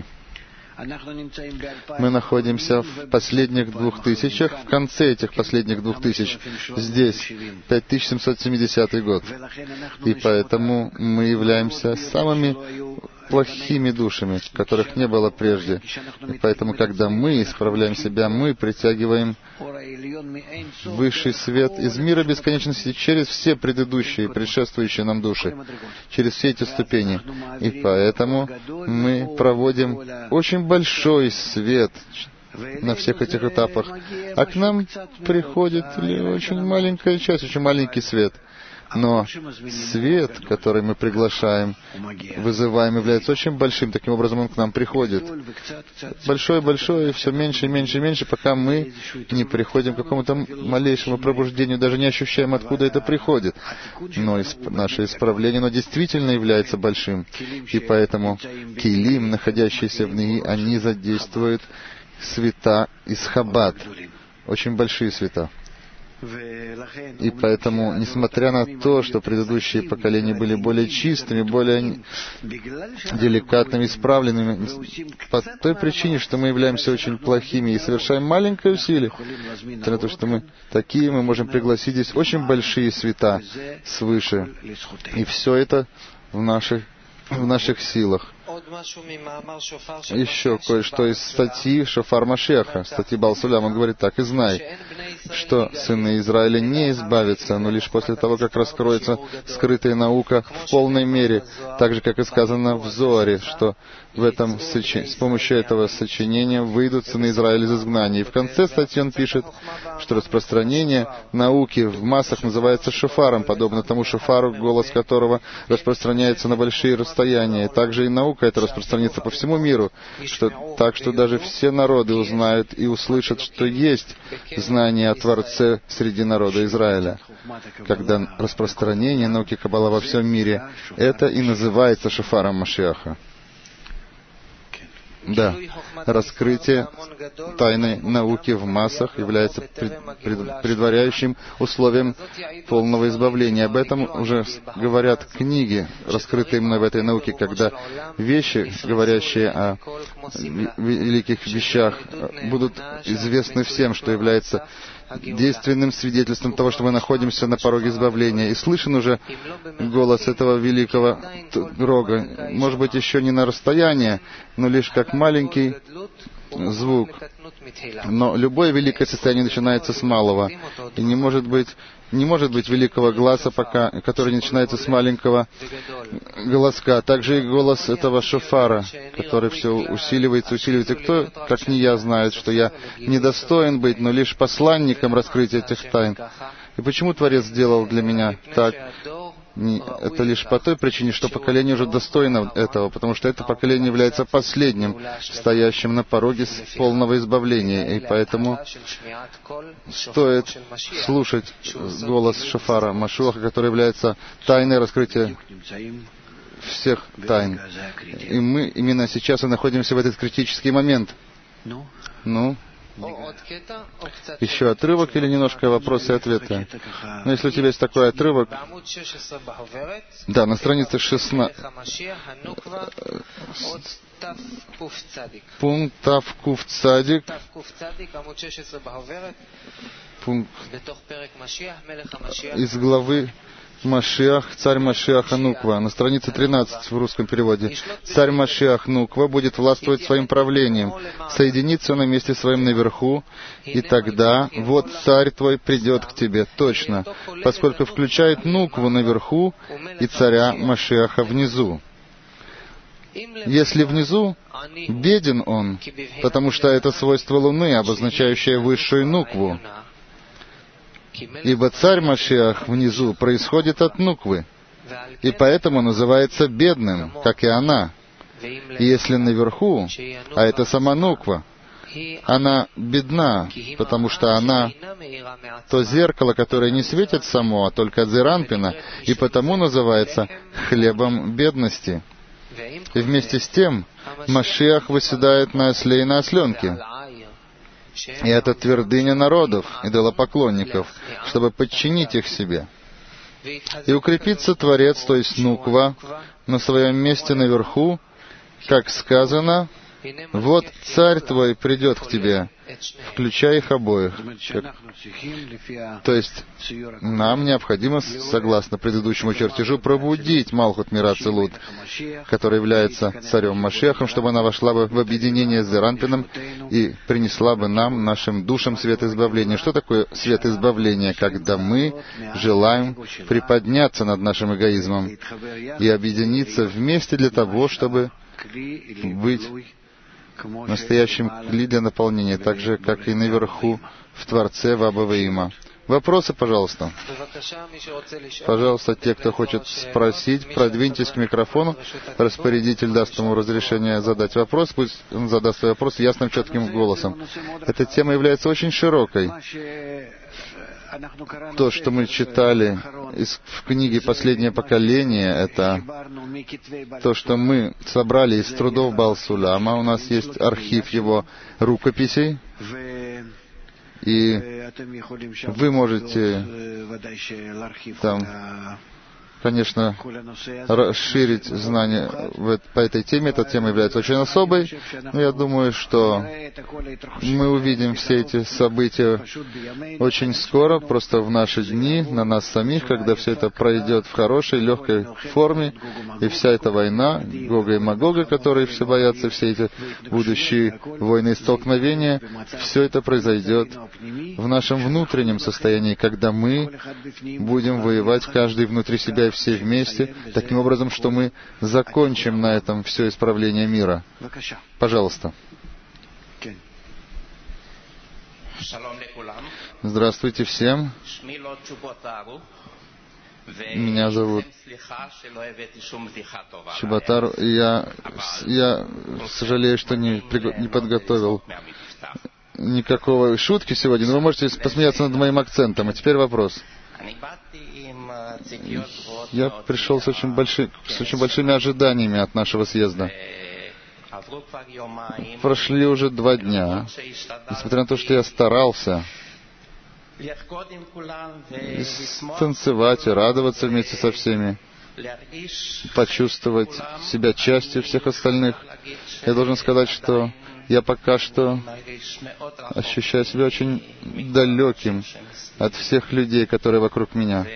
Мы находимся в последних 2000, в конце этих последних 2000. Здесь 5770 год. И поэтому мы являемся самыми плохими душами, которых не было прежде. И поэтому, когда мы исправляем себя, мы притягиваем высший свет из мира бесконечности через все предыдущие, предшествующие нам души, через все эти ступени. И поэтому мы проводим очень большой свет на всех этих этапах. А к нам приходит очень маленькая часть, очень маленький свет. Но свет, который мы приглашаем, вызываем, является очень большим. Таким образом, он к нам приходит. Большой, и все меньше и меньше и меньше, пока мы не приходим к какому-то малейшему пробуждению, даже не ощущаем, откуда это приходит. Но наше исправление, оно действительно является большим. И поэтому килим, находящиеся в ней, они задействуют света из Хаббад. Очень большие света. И поэтому, несмотря на то, что предыдущие поколения были более чистыми, более деликатными, исправленными, по той причине, что мы являемся очень плохими и совершаем маленькое усилие, для того, что мы такие, мы можем пригласить здесь очень большие света свыше. И все это в наших силах. Еще кое-что из статьи Шофар Машиаха, статьи Баал Сулям, он говорит так: «И знай, что сыны Израиля не избавятся, но лишь после того, как раскроется скрытая наука в полной мере, так же, как и сказано в Зоаре, что с помощью этого сочинения выйдут сыны Израиля из изгнания». И в конце статьи он пишет, что распространение науки в массах называется шофаром, подобно тому шофару, голос которого распространяется на большие расстояния. И также и наука это распространится по всему миру, так что даже все народы узнают и услышат, что есть знание о Творце среди народа Израиля. Когда распространение науки Каббала во всем мире, это и называется шофаром Машиаха. Да, раскрытие тайной науки в массах является предваряющим условием полного избавления. Об этом уже говорят книги, раскрытые мной в этой науке, когда вещи, говорящие о великих вещах, будут известны всем, что является действенным свидетельством того, что мы находимся на пороге избавления. И слышен уже голос этого великого рога, может быть, еще не на расстоянии, но лишь как маленький звук. Но любое великое состояние начинается с малого. И не может быть великого глаза, который начинается с маленького голоска. Также и голос этого шофара, который все усиливается. И кто, как не я, знает, что я недостоин быть, но лишь посланником раскрытия этих тайн. И почему Творец сделал для меня так? Это лишь по той причине, что поколение уже достойно этого, потому что это поколение является последним, стоящим на пороге полного избавления. И поэтому стоит слушать голос шофара Машиаха, который является тайной раскрытия всех тайн. И мы именно сейчас и находимся в этот критический момент. Еще отрывок или немножко вопросы и ответы? Но если у тебя есть такой отрывок, да, на странице 16, пункт Тав-Кув Цадик, пункт из главы Машиах, царь Машиах Ануква, на странице 13 в русском переводе. Царь Машиах Нуква будет властвовать своим правлением, соединиться на месте своим наверху, и тогда вот царь твой придет к тебе, точно, поскольку включает Нукву наверху и царя Машиаха внизу. Если внизу, беден он, потому что это свойство Луны, обозначающее высшую Нукву. Ибо царь Машиах внизу происходит от Нуквы, и поэтому называется бедным, как и она. И если наверху, а это сама Нуква, она бедна, потому что она то зеркало, которое не светит само, а только от Зеранпина, и потому называется хлебом бедности. И вместе с тем Машиах восседает на осле и на осленке. И это твердыня народов, идолопоклонников, чтобы подчинить их себе. И укрепится Творец, то есть Нуква, на своем месте наверху, как сказано: «Вот царь твой придет к тебе, включая их обоих». То есть нам необходимо, согласно предыдущему чертежу, пробудить Малхут Мира Ацилут, который является царем Машиахом, чтобы она вошла бы в объединение с Зеранпином и принесла бы нам, нашим душам, свет избавления. Что такое свет избавления? Когда мы желаем приподняться над нашим эгоизмом и объединиться вместе для того, чтобы быть настоящим кли для наполнения, так же, как и наверху в Творце Ваба Ваима. Вопросы, пожалуйста. Пожалуйста, те, кто хочет спросить, продвиньтесь к микрофону. Распорядитель даст ему разрешение задать вопрос. Пусть он задаст свой вопрос ясным, четким голосом. Эта тема является очень широкой. То, что мы читали в книге «Последнее поколение», это то, что мы собрали из трудов Баал-Суляма. У нас есть архив его рукописей. И вы можете там, конечно, расширить знания по этой теме. Эта тема является очень особой. Но я думаю, что мы увидим все эти события очень скоро, просто в наши дни, на нас самих, когда все это пройдет в хорошей, легкой форме. И вся эта война, Гога и Магога, которые все боятся, все эти будущие войны и столкновения, все это произойдет в нашем внутреннем состоянии, когда мы будем воевать каждый внутри себя и все вместе, таким образом, что мы закончим на этом все исправление мира. Пожалуйста. Здравствуйте всем. Меня зовут Чеботар. Я сожалею, что не подготовил никакого шутки сегодня, но вы можете посмеяться над моим акцентом. А теперь вопрос. Я пришел с очень большими ожиданиями от нашего съезда. Прошли уже 2 дня. Несмотря на то, что я старался танцевать и радоваться вместе со всеми, почувствовать себя частью всех остальных, я должен сказать, что я пока что ощущаю себя очень далеким от всех людей, которые вокруг меня.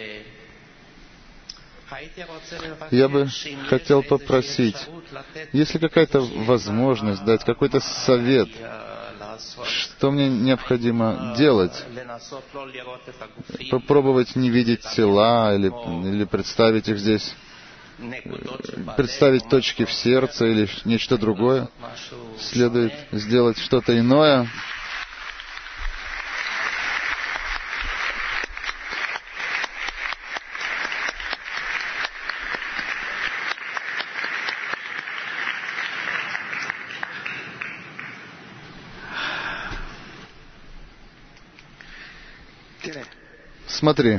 Я бы хотел попросить, есть ли какая-то возможность дать какой-то совет, что мне необходимо делать? Попробовать не видеть тела или представить их здесь, представить точки в сердце или нечто другое. Следует сделать что-то иное. Смотри,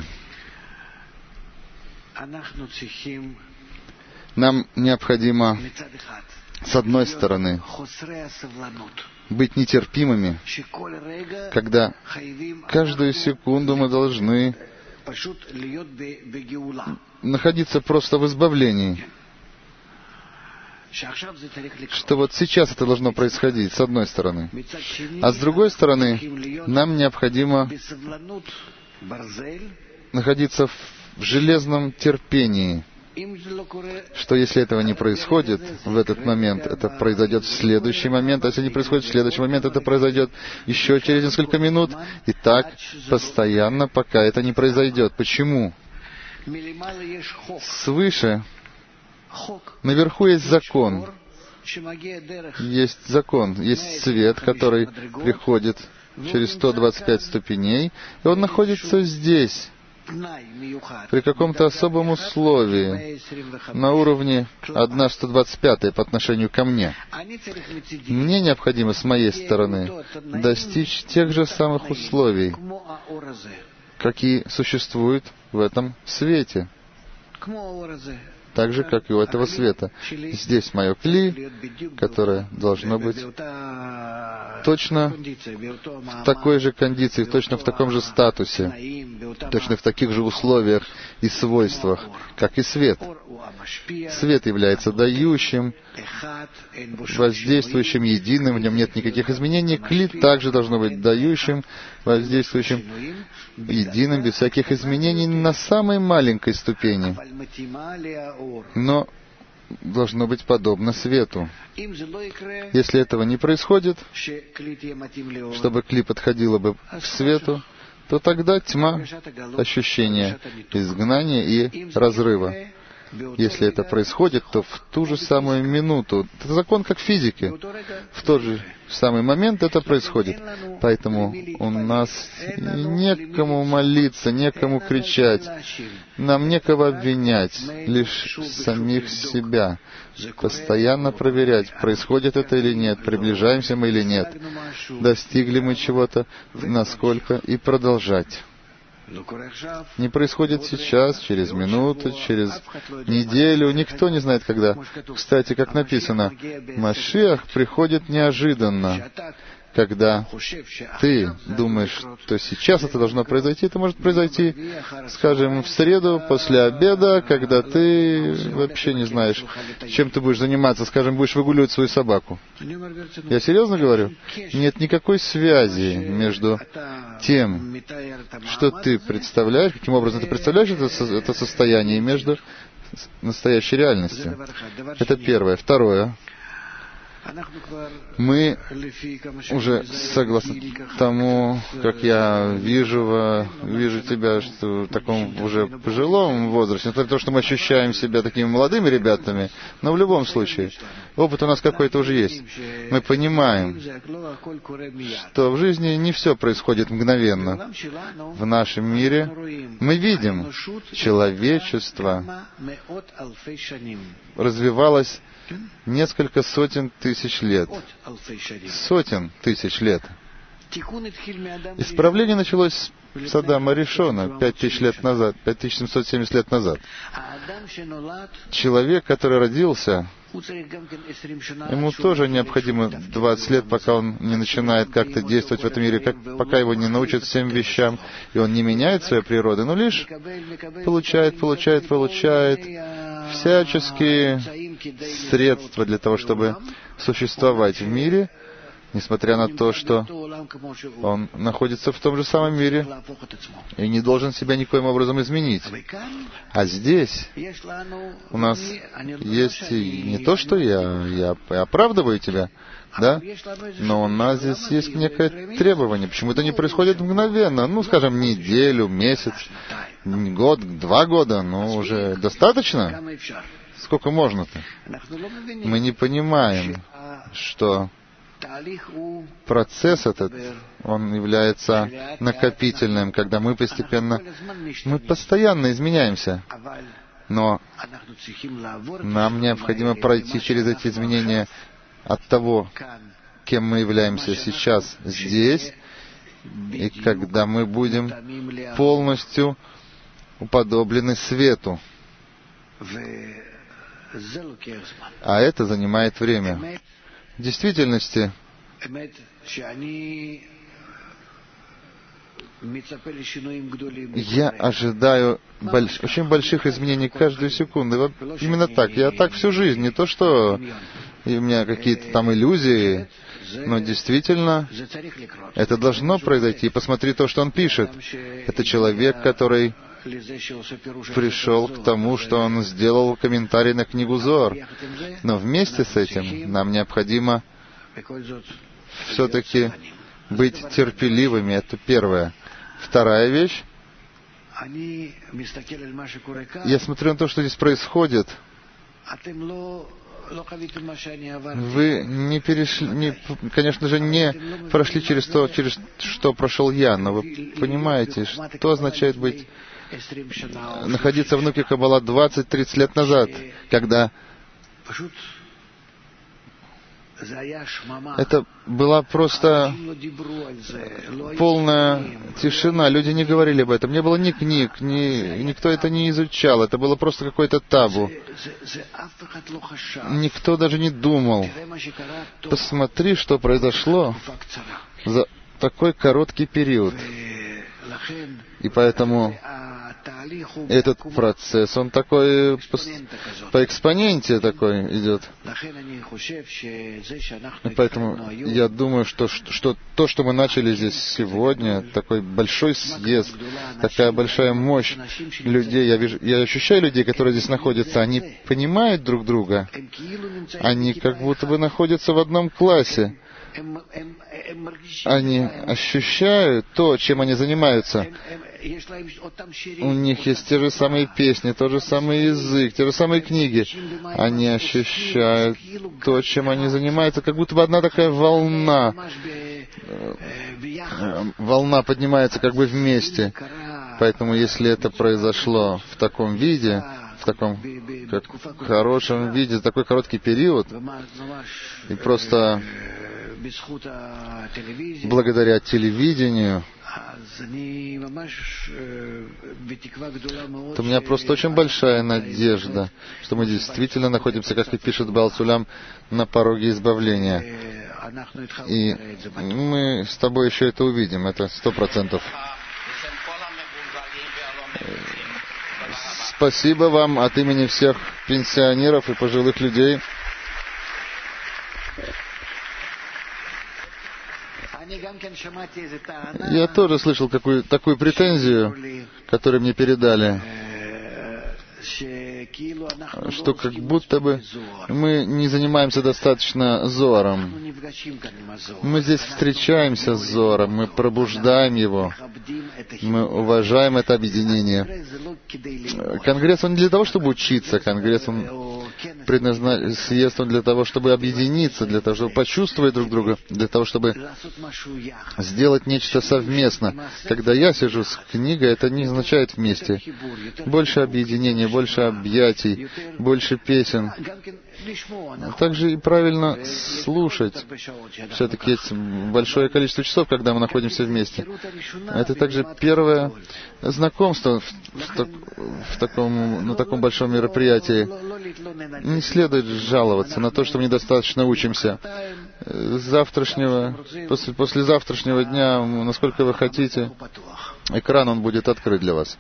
нам необходимо, с одной стороны, быть нетерпимыми, когда каждую секунду мы должны находиться просто в избавлении. Что вот сейчас это должно происходить, с одной стороны. А с другой стороны, нам необходимо находиться в железном терпении, что если этого не происходит в этот момент, это произойдет в следующий момент, а если не происходит в следующий момент, это произойдет еще через несколько минут, и так постоянно, пока это не произойдет. Почему? Свыше, наверху есть закон. Есть закон, есть свет, который приходит через 125 ступеней, и он находится здесь, при каком-то особом условии, на уровне 1/125 по отношению ко мне. Мне необходимо с моей стороны достичь тех же самых условий, какие существуют в этом свете, так же, как и у этого света. Здесь мое кли, которое должно быть точно в такой же кондиции, точно в таком же статусе, точно в таких же условиях и свойствах, как и свет. Свет является дающим, воздействующим, единым, в нем нет никаких изменений. Кли также должно быть дающим, воздействующим, единым, без всяких изменений на самой маленькой ступени. Но должно быть подобно свету. Если этого не происходит, чтобы кли подходило бы к свету, то тогда тьма, ощущение изгнания и разрыва. Если это происходит, то в ту же самую минуту. Это закон как физики. В тот же самый момент это происходит. Поэтому у нас некому молиться, некому кричать. Нам некого обвинять, лишь самих себя. Постоянно проверять, происходит это или нет, приближаемся мы или нет, достигли мы чего-то, насколько, и продолжать. Не происходит сейчас, через минуту, через неделю, никто не знает когда. Кстати, как написано, Машиах приходит неожиданно. Когда ты думаешь, что сейчас это должно произойти, это может произойти, скажем, в среду после обеда, когда ты вообще не знаешь, чем ты будешь заниматься, скажем, будешь выгуливать свою собаку. Я серьезно говорю? Нет никакой связи между тем, что ты представляешь, каким образом ты представляешь это состояние, и между настоящей реальностью. Это первое. Второе. Мы уже, согласно тому, как я вижу тебя, что в таком уже пожилом возрасте, несмотря на то, что мы ощущаем себя такими молодыми ребятами, но в любом случае, опыт у нас какой-то уже есть. Мы понимаем, что в жизни не все происходит мгновенно. В нашем мире мы видим, человечество развивалось несколько сотен тысяч лет. Сотен тысяч лет. Исправление началось с Адама Ришона 5000 лет назад, 5770 лет назад. Человек, который родился, ему тоже необходимо 20 лет, пока он не начинает как-то действовать в этом мире, пока его не научат всем вещам, и он не меняет своей природы, но лишь получает всяческие средства для того, чтобы существовать в мире, несмотря на то, что он находится в том же самом мире и не должен себя никоим образом изменить. А здесь у нас есть не то, что я оправдываю тебя, да, но у нас здесь есть некое требование. Почему это не происходит мгновенно? Ну, скажем, неделю, месяц, год, 2 года, ну, уже достаточно? Сколько можно-то? Мы не понимаем, что процесс этот, он является накопительным, когда мы постоянно изменяемся. Но нам необходимо пройти через эти изменения от того, кем мы являемся сейчас здесь, и когда мы будем полностью уподоблены свету. А это занимает время. В действительности, я ожидаю очень больших изменений каждую секунду. Именно так. Я так всю жизнь. Не то, что у меня какие-то там иллюзии, но действительно это должно произойти. Посмотри то, что он пишет. Это человек, который пришел к тому, что он сделал комментарий на книгу Зоар. Но вместе с этим нам необходимо все-таки быть терпеливыми. Это первое. Вторая вещь. Я смотрю на то, что здесь происходит. Вы не перешли, конечно же, не прошли через то, через что прошел я, но вы понимаете, что означает находиться в Нуке Каббала 20-30 лет назад, когда это была просто полная тишина. Люди не говорили об этом. Не было ни книг, никто это не изучал. Это было просто какое-то табу. Никто даже не думал. Посмотри, что произошло за такой короткий период. И поэтому этот процесс, он такой по экспоненте такой идет. И поэтому я думаю, что то, что мы начали здесь сегодня, такой большой съезд, такая большая мощь людей, я ощущаю людей, которые здесь находятся, они понимают друг друга, они как будто бы находятся в одном классе. они ощущают то, чем они занимаются. У них есть те же самые песни, тот же самый язык, те же самые книги. Они ощущают то, чем они занимаются, как будто бы одна такая волна. Волна поднимается как бы вместе. Поэтому, если это произошло в таком виде, в таком хорошем виде, такой короткий период, и просто благодаря телевидению, то у меня просто очень большая надежда, что мы действительно находимся, как и пишет Баал Сулям, на пороге избавления. И мы с тобой еще это увидим, это 100%. Спасибо вам от имени всех пенсионеров и пожилых людей. Я тоже слышал такую претензию, которую мне передали, что как будто бы мы не занимаемся достаточно Зоаром. Мы здесь встречаемся с Зоаром, мы пробуждаем его, мы уважаем это объединение. Конгресс, он не для того, чтобы учиться, Конгресс, он съезд он для того, чтобы объединиться, для того, чтобы почувствовать друг друга, для того, чтобы сделать нечто совместно. Когда я сижу с книгой, это не означает вместе. Больше объединения, больше объятий, больше песен. Также и правильно слушать. Все-таки есть большое количество часов, когда мы находимся вместе. Это также первое знакомство на таком большом мероприятии. Не следует жаловаться на то, что мы недостаточно учимся. После завтрашнего дня, насколько вы хотите, экран он будет открыт для вас.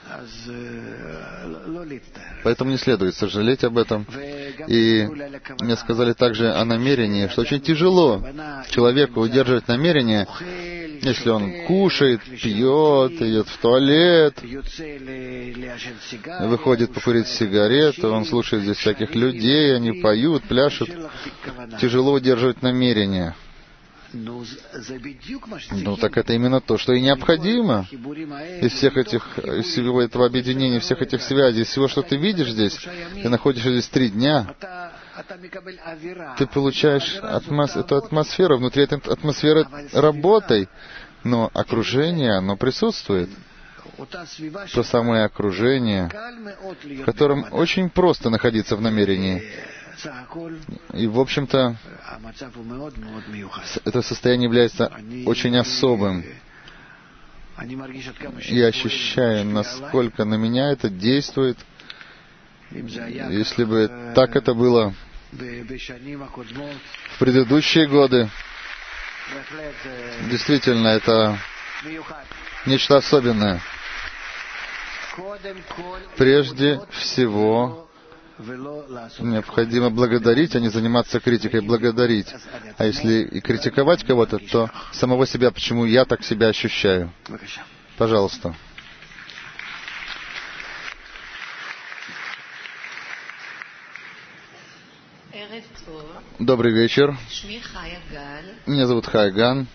Поэтому не следует сожалеть об этом. И мне сказали также о намерении, что очень тяжело человеку удерживать намерение, если он кушает, пьет, идет в туалет, выходит покурить сигарету, он слушает здесь всяких людей, они поют, пляшут. Тяжело удерживать намерение. Ну, так это именно то, что и необходимо. Из всего этого объединения, всех этих связей, из всего, что ты видишь здесь, ты находишься здесь 3 дня, ты получаешь эту атмосферу, внутри этой атмосферы работай, но окружение, оно присутствует. То самое окружение, в котором очень просто находиться в намерении. И, в общем-то, это состояние является очень особым. Я ощущаю, насколько на меня это действует. Если бы так это было в предыдущие годы, действительно, это нечто особенное. Прежде всего, необходимо благодарить, а не заниматься критикой, благодарить. А если и критиковать кого-то, то самого себя, почему я так себя ощущаю. Пожалуйста. Добрый вечер. Меня зовут Хайган.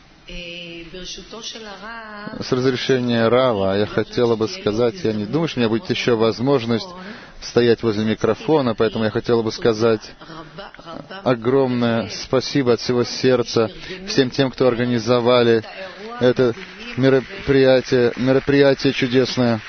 С разрешения Рава я хотела бы сказать, я не думаю, что у меня будет еще возможность стоять возле микрофона, поэтому я хотела бы сказать огромное спасибо от всего сердца всем тем, кто организовали это мероприятие чудесное.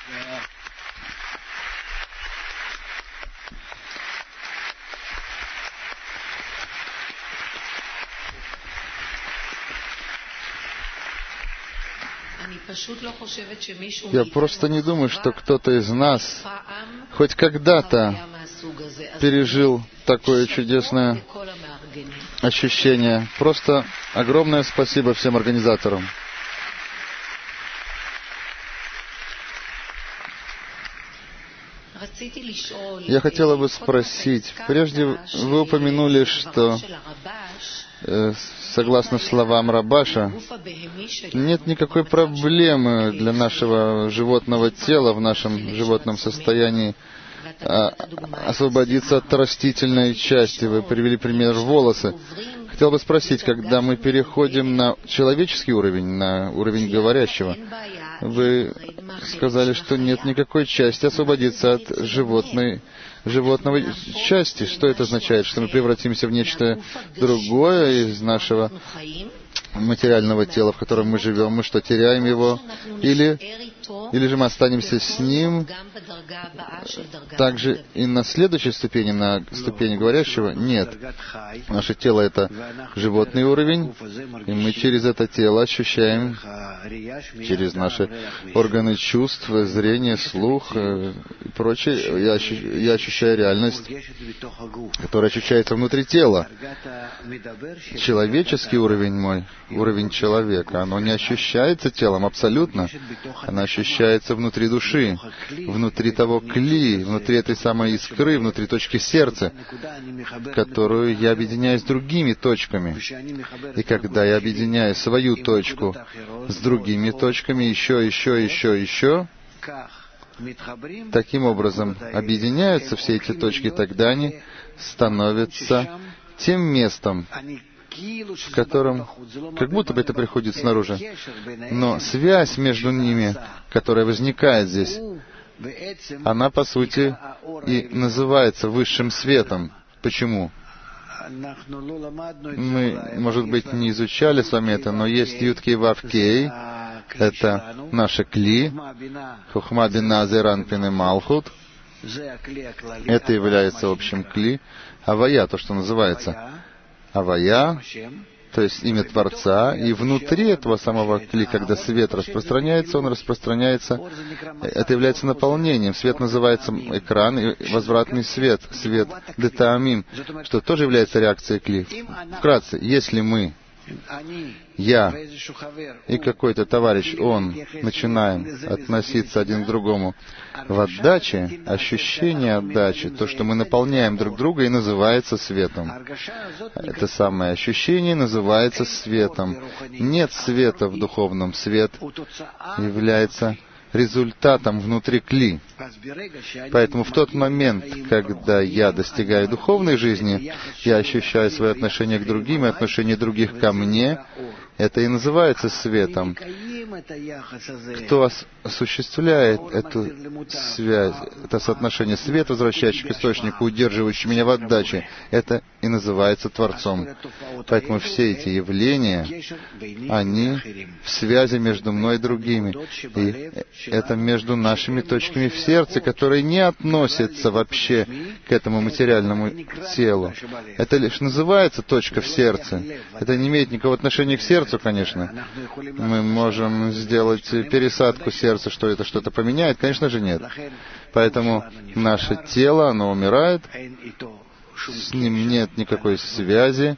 Я просто не думаю, что кто-то из нас хоть когда-то пережил такое чудесное ощущение. Просто огромное спасибо всем организаторам. Я хотела бы спросить, прежде вы упомянули, что согласно словам Рабаша, нет никакой проблемы для нашего животного тела в нашем животном состоянии освободиться от растительной части. Вы привели пример волосы. хотел бы спросить, когда мы переходим на человеческий уровень, на уровень говорящего, вы сказали, что нет никакой части освободиться от животного части. Что это означает? Что мы превратимся в нечто другое из нашего материального тела, в котором мы живем? Мы что, теряем его? Или же мы останемся с ним также и на следующей ступени, на ступени говорящего? Нет. Наше тело — это животный уровень, и мы через это тело ощущаем, через наши органы чувств, зрение, слух и прочее, я ощущаю реальность, которая ощущается внутри тела. Человеческий уровень мой, уровень человека, оно не ощущается телом абсолютно. Оно ощущается внутри души, внутри того кли, внутри этой самой искры, внутри точки сердца, которую я объединяю с другими точками. И когда я объединяю свою точку с другими точками, еще, таким образом объединяются все эти точки, тогда они становятся тем местом, в котором как будто бы это приходит снаружи. Но связь между ними, которая возникает здесь, она, по сути, и называется высшим светом. Почему? Мы, может быть, не изучали с вами это, но есть Юткей Вавкей, это наше кли, Хухма Бина Зеран Пин Малхут, это является общим кли, Авая, то, что называется Авая, то есть имя Творца, и внутри этого самого кли, когда свет распространяется, он распространяется, это является наполнением. Свет называется экран и возвратный свет, свет детаамим, что тоже является реакцией кли. Вкратце, если мы, я и какой-то товарищ, он, начинаем относиться один к другому в отдаче, ощущение отдачи, то, что мы наполняем друг друга, и называется светом. Это самое ощущение называется светом. Нет света в духовном. Свет является результатом внутри кли. Поэтому в тот момент, когда я достигаю духовной жизни, я ощущаю свое отношение к другим и отношение других ко мне, это и называется светом. Кто осуществляет эту связь, это соотношение света, возвращающий к источнику, удерживающий меня в отдаче, это и называется Творцом. Поэтому все эти явления, они в связи между мной и другими. И это между нашими точками в сердце, которые не относятся вообще к этому материальному телу. Это лишь называется точка в сердце. Это не имеет никакого отношения к сердцу, конечно. Мы можем сделать пересадку сердца, что это что-то поменяет? Конечно же нет. Поэтому наше тело, оно умирает, с ним нет никакой связи.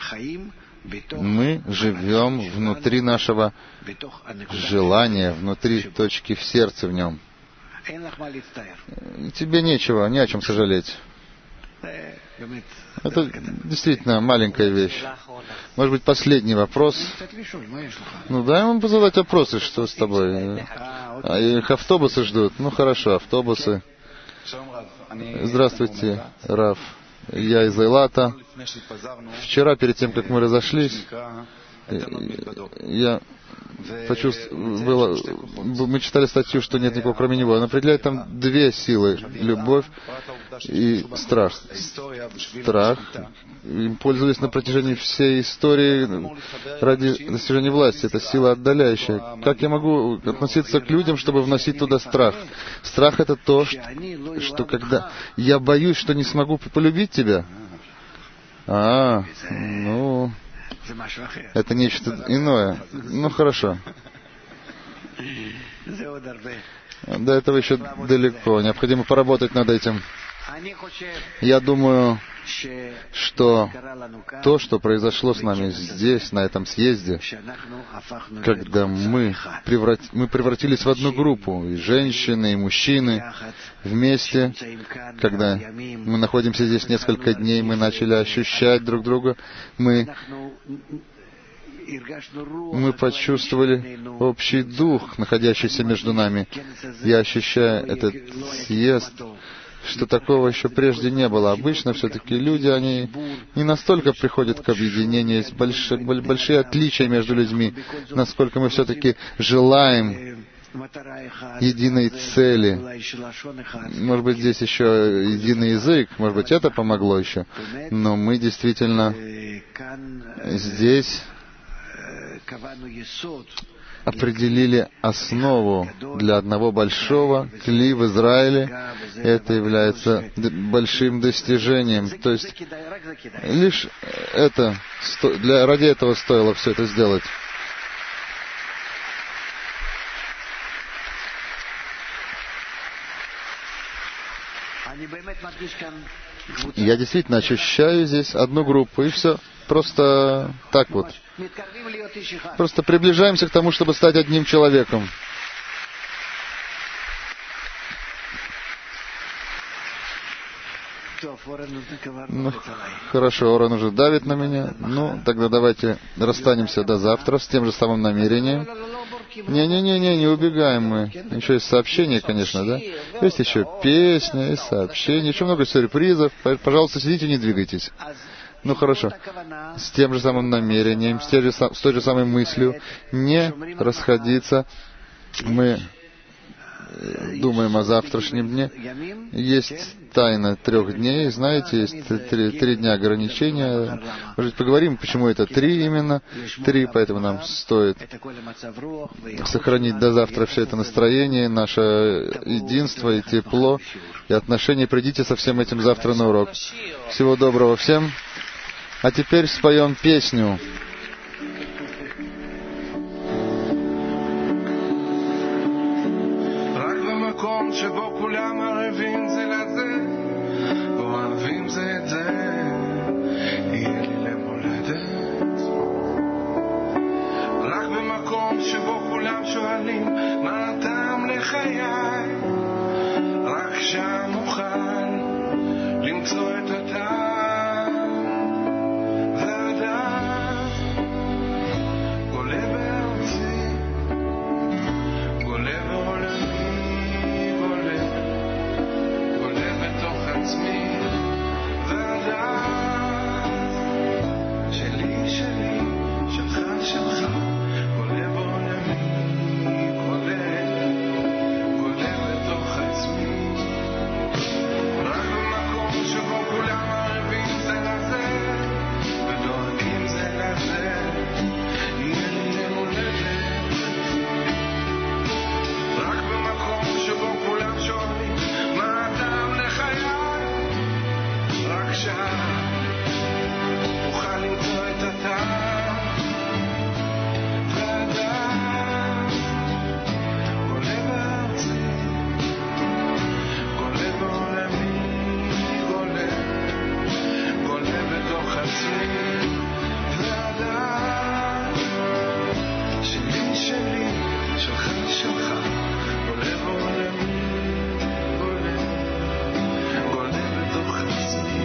Мы живем внутри нашего желания, внутри точки в сердце в нем. Тебе нечего, не о чем сожалеть. Это действительно маленькая вещь. Может быть, последний вопрос? Ну, дай ему задать вопросы, что с тобой. Их автобусы ждут. Ну, хорошо, автобусы. Здравствуйте, Рав. Я из Эйлата. Вчера, перед тем, как мы разошлись, я почувствовал, мы читали статью, что нет никого кроме него. Он определяет там две силы: любовь и страх. Страх им пользовались на протяжении всей истории ради достижения власти. Это сила отдаляющая. Как я могу относиться к людям, чтобы вносить туда страх? Страх — это то, что когда я боюсь, что не смогу полюбить тебя. Ну, это нечто иное. Ну, хорошо. До этого еще далеко. Необходимо поработать над этим. Я думаю, что то, что произошло с нами здесь, на этом съезде, когда мы превратились в одну группу, и женщины, и мужчины вместе, когда мы находимся здесь несколько дней, мы начали ощущать друг друга, мы почувствовали общий дух, находящийся между нами. Я ощущаю этот съезд что такого еще прежде не было. Обычно все-таки люди, они не настолько приходят к объединению, есть большие отличия между людьми, насколько мы все-таки желаем единой цели. Может быть, здесь еще единый язык, может быть, это помогло еще. Но мы действительно здесь определили основу для одного большого кли в Израиле. Это является большим достижением. То есть лишь это, ради этого стоило все это сделать. Я действительно ощущаю здесь одну группу, и все. Просто так вот. Просто приближаемся к тому, чтобы стать одним человеком. Ну, хорошо, Оран уже давит на меня. Ну, тогда давайте расстанемся до завтра с тем же самым намерением. Не убегаем мы. Еще есть сообщения, конечно, да? Есть еще песня, есть сообщения, еще много сюрпризов. Пожалуйста, сидите, не двигайтесь. Ну, хорошо. С тем же самым намерением, с той же самой мыслью не расходиться. Мы думаем о завтрашнем дне. Есть тайна 3 дней, знаете, есть 3 дня ограничения. Может, поговорим, почему это 3 именно. 3, поэтому нам стоит сохранить до завтра все это настроение, наше единство и тепло, и отношения. Придите со всем этим завтра на урок. Всего доброго всем. А теперь споем песню. שבו כולם ערבים זה לזה, אוהבים זה את זה, יהיה לי למולדת. רק במקום שבו כולם שואלים מה הטעם לחיי, רק שם אוכל למצוא את הטעם והדעת. גולה בארצי, גולה בעולמי, עצמי והדעת שלי שלי, שלך שלך, גולה בעולמי, גולה בתוך עצמי. רק במקום שבו כולם ערבים זה לזה ודואגים זה לזה, יהיה לי למולדת. רק במקום שבו כולם שואלים מה הטעם לחיי, רק שם אוכל למצוא את הטעם והדעת. גולה בארצי, גולה בעולמי, גולה בתוך עצמי והדעת שלי שלי, שלך שלך, גולה בעולמי, גולה בתוך עצמי.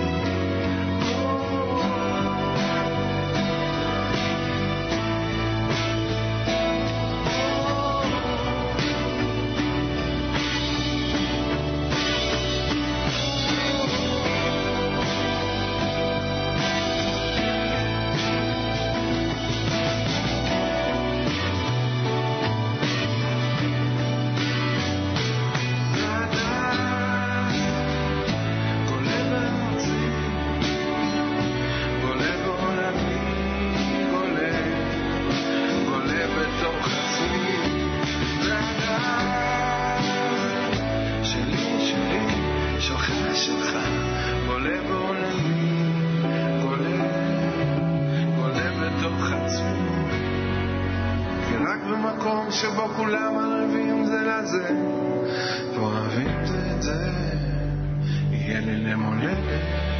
שבו כולם ערבים זה לזה ואוהבים זה את זה, יהיה לי למולדת.